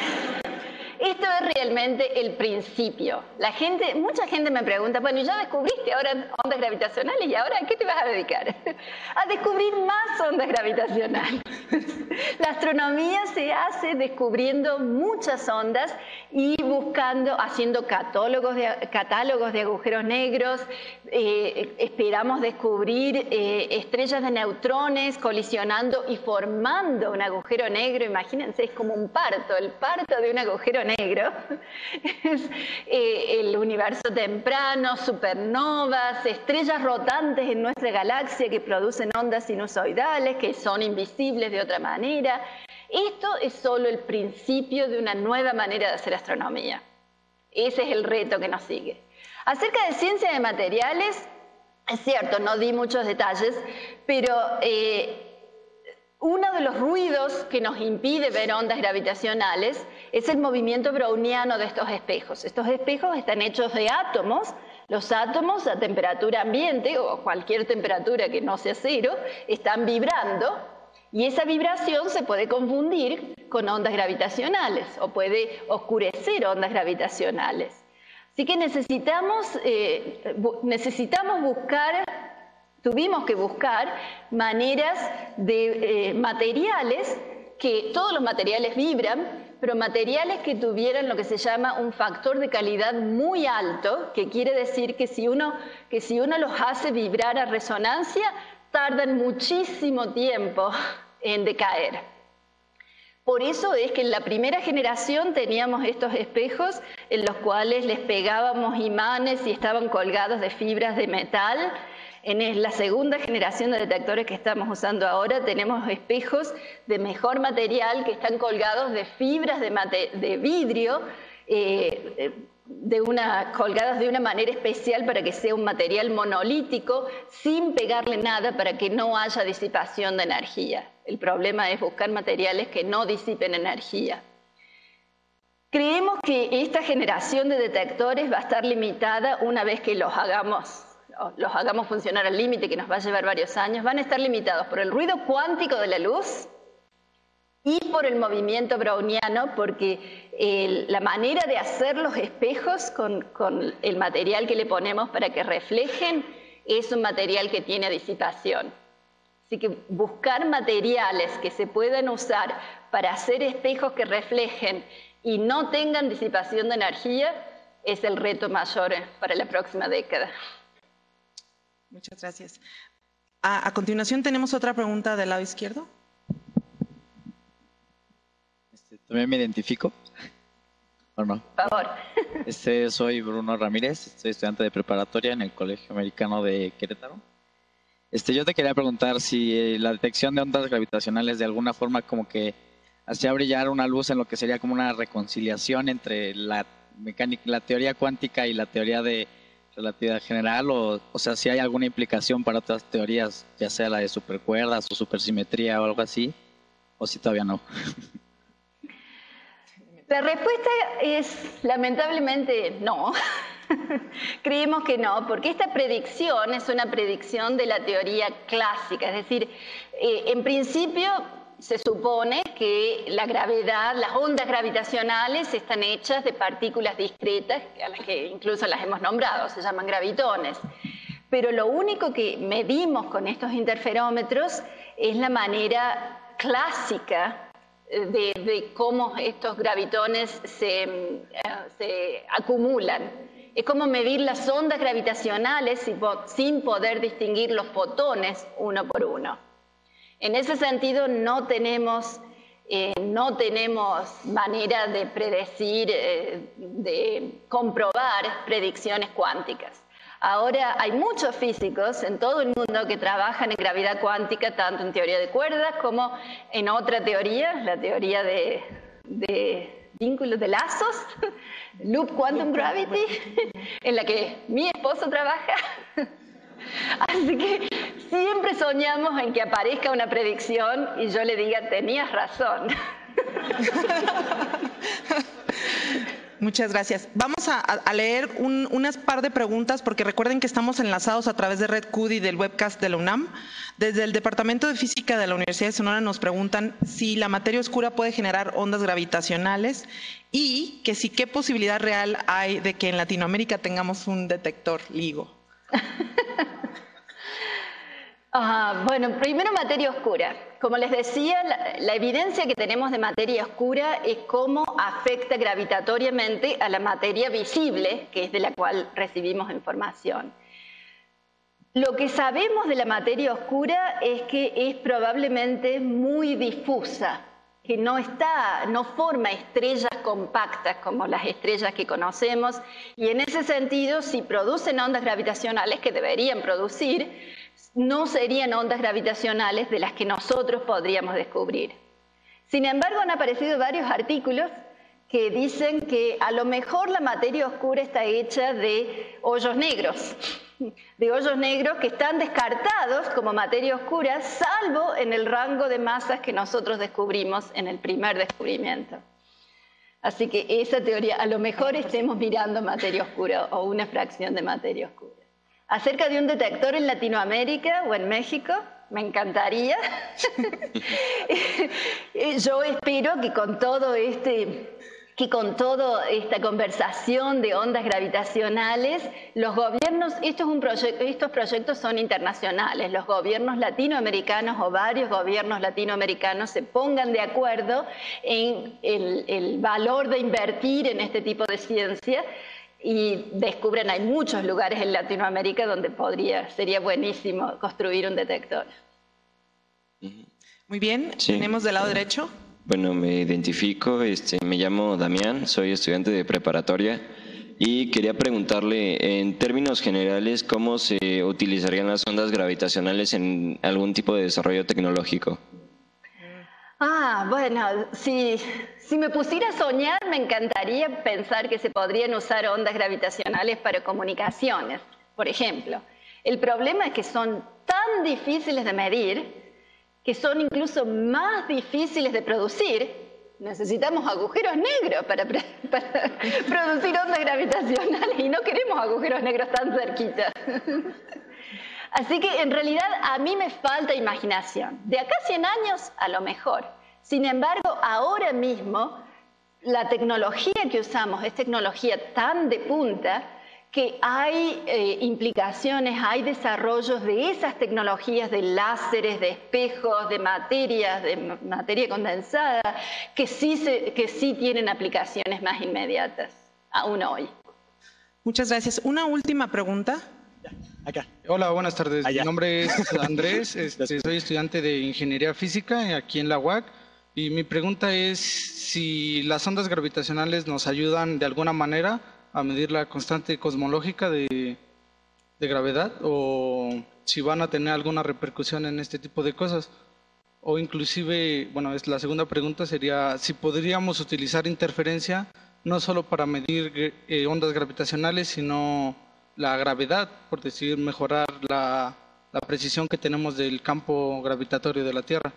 es realmente el principio. Mucha gente me pregunta, bueno, ya descubriste ahora ondas gravitacionales y ahora ¿a qué te vas a dedicar? A descubrir más ondas gravitacionales. La astronomía se hace descubriendo muchas ondas y haciendo catálogos de agujeros negros. Esperamos descubrir estrellas de neutrones colisionando y formando un agujero negro. Imagínense, es como un parto, el parto de un agujero negro. Es el universo temprano, supernovas, estrellas rotantes en nuestra galaxia que producen ondas sinusoidales que son invisibles de otra manera. Esto es solo el principio de una nueva manera de hacer astronomía. Ese es el reto que nos sigue. Acerca de ciencia de materiales, es cierto, no di muchos detalles, pero uno de los ruidos que nos impide ver ondas gravitacionales es el movimiento browniano de estos espejos. Estos espejos están hechos de átomos. Los átomos a temperatura ambiente o cualquier temperatura que no sea cero están vibrando Y esa vibración se puede confundir con ondas gravitacionales o puede oscurecer ondas gravitacionales. Así que tuvimos que buscar maneras de materiales, que todos los materiales vibran, pero materiales que tuvieran lo que se llama un factor de calidad muy alto, que quiere decir que si uno los hace vibrar a resonancia, tardan muchísimo tiempo en decaer. Por eso es que en la primera generación teníamos estos espejos en los cuales les pegábamos imanes y estaban colgados de fibras de metal. En la segunda generación de detectores que estamos usando ahora tenemos espejos de mejor material que están colgados de fibras de vidrio, colgadas de una manera especial para que sea un material monolítico, sin pegarle nada para que no haya disipación de energía. El problema es buscar materiales que no disipen energía. Creemos que esta generación de detectores va a estar limitada una vez que los hagamos funcionar al límite, que nos va a llevar varios años. Van a estar limitados por el ruido cuántico de la luz y por el movimiento browniano, porque la manera de hacer los espejos con el material que le ponemos para que reflejen es un material que tiene disipación. Así que buscar materiales que se puedan usar para hacer espejos que reflejen y no tengan disipación de energía es el reto mayor para la próxima década. Muchas gracias. A continuación tenemos otra pregunta del lado izquierdo. También me identifico. ¿O no? Por favor. Soy Bruno Ramírez, soy estudiante de preparatoria en el Colegio Americano de Querétaro. Yo te quería preguntar si la detección de ondas gravitacionales de alguna forma como que hacía brillar una luz en lo que sería como una reconciliación entre la mecánica, la teoría cuántica y la teoría de relatividad general, o sea, si hay alguna implicación para otras teorías, ya sea la de supercuerdas o supersimetría o algo así, o si todavía no. La respuesta es lamentablemente no. Creemos que no, porque esta predicción es una predicción de la teoría clásica, es decir, en principio se supone que la gravedad, las ondas gravitacionales están hechas de partículas discretas, a las que incluso las hemos nombrado, se llaman gravitones. Pero lo único que medimos con estos interferómetros es la manera clásica de cómo estos gravitones se acumulan. Es como medir las ondas gravitacionales sin poder distinguir los fotones uno por uno. En ese sentido no tenemos manera de predecir, de comprobar predicciones cuánticas. Ahora hay muchos físicos en todo el mundo que trabajan en gravedad cuántica, tanto en teoría de cuerdas como en otra teoría, la teoría de vínculos de lazos, Loop Quantum Gravity, en la que mi esposo trabaja. Así que siempre soñamos en que aparezca una predicción y yo le diga, tenías razón. Muchas gracias. Vamos a leer unas par de preguntas, porque recuerden que estamos enlazados a través de Red CUD y del webcast de la UNAM. Desde el Departamento de Física de la Universidad de Sonora nos preguntan si la materia oscura puede generar ondas gravitacionales y que si qué posibilidad real hay de que en Latinoamérica tengamos un detector LIGO. Bueno, primero materia oscura. Como les decía, la evidencia que tenemos de materia oscura es cómo afecta gravitatoriamente a la materia visible, que es de la cual recibimos información. Lo que sabemos de la materia oscura es que es probablemente muy difusa, que no forma estrellas compactas como las estrellas que conocemos, y en ese sentido, si producen ondas gravitacionales, que deberían producir, no serían ondas gravitacionales de las que nosotros podríamos descubrir. Sin embargo, han aparecido varios artículos que dicen que a lo mejor la materia oscura está hecha de hoyos negros que están descartados como materia oscura, salvo en el rango de masas que nosotros descubrimos en el primer descubrimiento. Así que esa teoría, a lo mejor estemos mirando materia oscura o una fracción de materia oscura. Acerca de un detector en Latinoamérica o en México, me encantaría. Yo espero que con toda esta conversación de ondas gravitacionales, los gobiernos, estos proyectos son internacionales, los gobiernos latinoamericanos o varios gobiernos latinoamericanos se pongan de acuerdo en el valor de invertir en este tipo de ciencia y descubren, hay muchos lugares en Latinoamérica donde sería buenísimo construir un detector. Muy bien, Sí. tenemos del lado derecho. Bueno, me identifico, me llamo Damián, soy estudiante de preparatoria y quería preguntarle, en términos generales, ¿cómo se utilizarían las ondas gravitacionales en algún tipo de desarrollo tecnológico? Bueno, si me pusiera a soñar, me encantaría pensar que se podrían usar ondas gravitacionales para comunicaciones, por ejemplo. El problema es que son tan difíciles de medir, que son incluso más difíciles de producir. Necesitamos agujeros negros para producir ondas gravitacionales y no queremos agujeros negros tan cerquita. Así que en realidad a mí me falta imaginación. De acá a 100 años a lo mejor. Sin embargo, ahora mismo la tecnología que usamos es tecnología tan de punta que hay implicaciones, hay desarrollos de esas tecnologías de láseres, de espejos, de materia condensada, que sí tienen aplicaciones más inmediatas, aún hoy. Muchas gracias. Una última pregunta. Acá. Hola, buenas tardes. Allá. Mi nombre es Andrés, soy estudiante de Ingeniería Física aquí en la UAC y mi pregunta es si las ondas gravitacionales nos ayudan de alguna manera a medir la constante cosmológica de gravedad o si van a tener alguna repercusión en este tipo de cosas. O inclusive, bueno, la segunda pregunta sería si podríamos utilizar interferencia no solo para medir ondas gravitacionales, sino la gravedad, por decir, mejorar la precisión que tenemos del campo gravitatorio de la Tierra.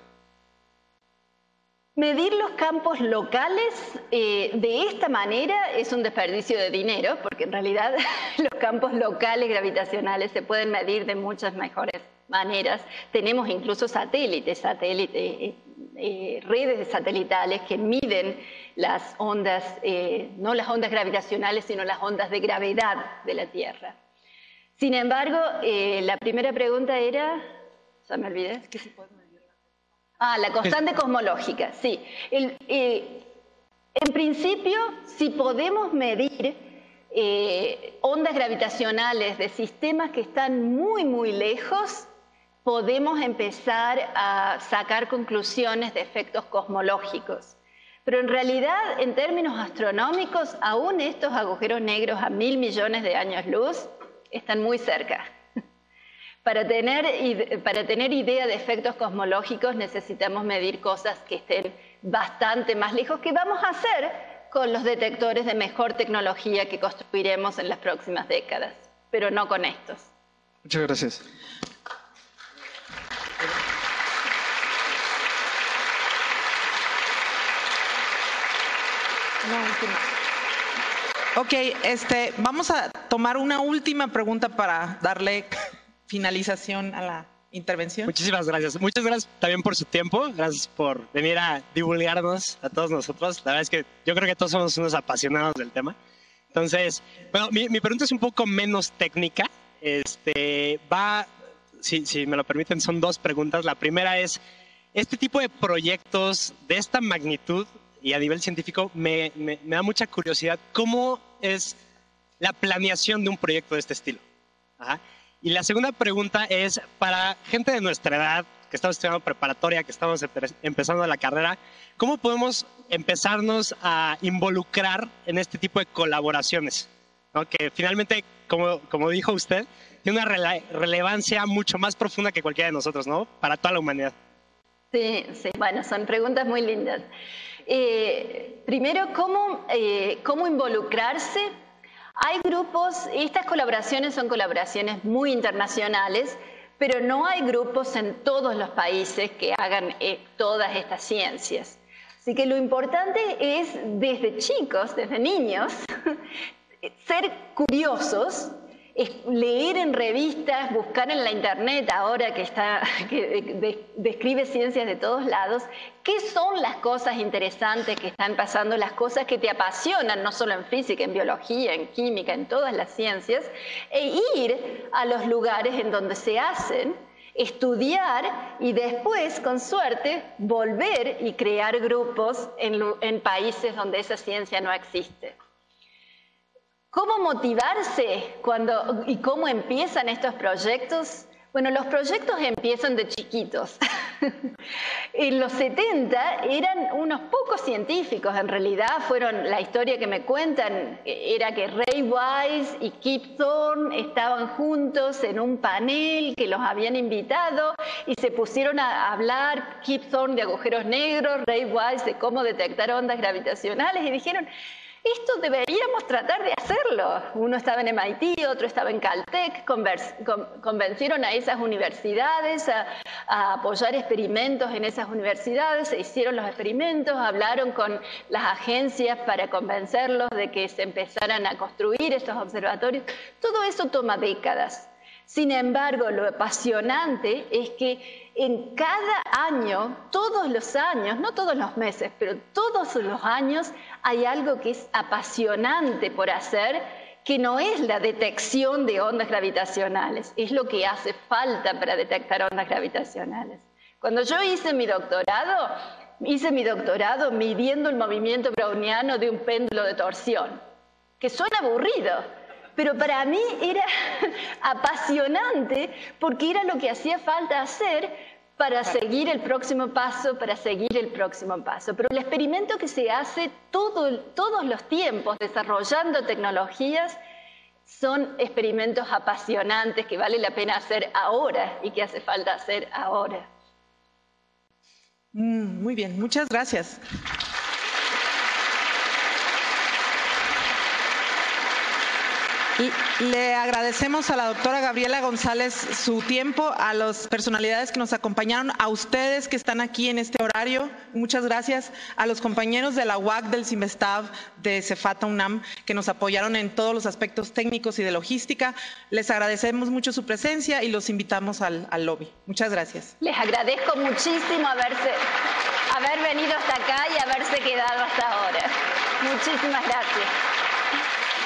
Medir los campos locales de esta manera es un desperdicio de dinero, porque en realidad los campos locales gravitacionales se pueden medir de muchas mejores maneras. Tenemos incluso satélites, redes satelitales que miden las ondas, no las ondas gravitacionales, sino las ondas de gravedad de la Tierra. Sin embargo, la primera pregunta era, ya me olvidé. ¿Qué se puede medir? La constante cosmológica, sí. En principio, si podemos medir ondas gravitacionales de sistemas que están muy, muy lejos, podemos empezar a sacar conclusiones de efectos cosmológicos. Pero en realidad, en términos astronómicos, aún estos agujeros negros a 1.000 millones de años luz están muy cerca. Para tener idea de efectos cosmológicos necesitamos medir cosas que estén bastante más lejos, que vamos a hacer con los detectores de mejor tecnología que construiremos en las próximas décadas, pero no con estos. Muchas gracias. Ok, vamos a tomar una última pregunta para darle finalización a la intervención. Muchísimas gracias. Muchas gracias también por su tiempo. Gracias por venir a divulgarnos a todos nosotros. La verdad es que yo creo que todos somos unos apasionados del tema. Entonces, bueno, mi pregunta es un poco menos técnica. Si me lo permiten, son dos preguntas. La primera es, este tipo de proyectos de esta magnitud y a nivel científico me da mucha curiosidad. ¿Cómo es la planeación de un proyecto de este estilo? Ajá. Y la segunda pregunta es, para gente de nuestra edad, que estamos estudiando preparatoria, que estamos empezando la carrera, ¿cómo podemos empezarnos a involucrar en este tipo de colaboraciones? ¿No? Que finalmente, como dijo usted, tiene una relevancia mucho más profunda que cualquiera de nosotros, ¿no? Para toda la humanidad. Sí, bueno, son preguntas muy lindas. Primero, ¿cómo involucrarse? Hay grupos, estas colaboraciones son colaboraciones muy internacionales, pero no hay grupos en todos los países que hagan todas estas ciencias. Así que lo importante es, desde chicos, desde niños, ser curiosos leer en revistas, buscar en la internet ahora que describe ciencias de todos lados, qué son las cosas interesantes que están pasando, las cosas que te apasionan, no solo en física, en biología, en química, en todas las ciencias, e ir a los lugares en donde se hacen, estudiar y después, con suerte, volver y crear grupos en países donde esa ciencia no existe. ¿Cómo motivarse y cómo empiezan estos proyectos? Bueno, los proyectos empiezan de chiquitos. En los 70 eran unos pocos científicos, en realidad la historia que me cuentan era que Ray Wise y Kip Thorne estaban juntos en un panel que los habían invitado y se pusieron a hablar, Kip Thorne de agujeros negros, Ray Wise de cómo detectar ondas gravitacionales, y dijeron: esto deberíamos tratar de hacerlo. Uno estaba en MIT, otro estaba en Caltech, convencieron a esas universidades a apoyar experimentos en esas universidades, se hicieron los experimentos, hablaron con las agencias para convencerlos de que se empezaran a construir estos observatorios. Todo eso toma décadas. Sin embargo, lo apasionante es que en cada año, todos los años, no todos los meses, pero todos los años, hay algo que es apasionante por hacer, que no es la detección de ondas gravitacionales, es lo que hace falta para detectar ondas gravitacionales. Cuando yo hice mi doctorado midiendo el movimiento browniano de un péndulo de torsión, que suena aburrido, pero para mí era apasionante porque era lo que hacía falta hacer para seguir el próximo paso, Pero el experimento que se hace todos los tiempos desarrollando tecnologías son experimentos apasionantes que vale la pena hacer ahora y que hace falta hacer ahora. Muy bien, muchas gracias. Le agradecemos a la doctora Gabriela González su tiempo, a las personalidades que nos acompañaron, a ustedes que están aquí en este horario, muchas gracias, a los compañeros de la UAC, del CIMBESTAB, de Cefata UNAM, que nos apoyaron en todos los aspectos técnicos y de logística. Les agradecemos mucho su presencia y los invitamos al lobby. Muchas gracias. Les agradezco muchísimo haber venido hasta acá y haberse quedado hasta ahora. Muchísimas gracias.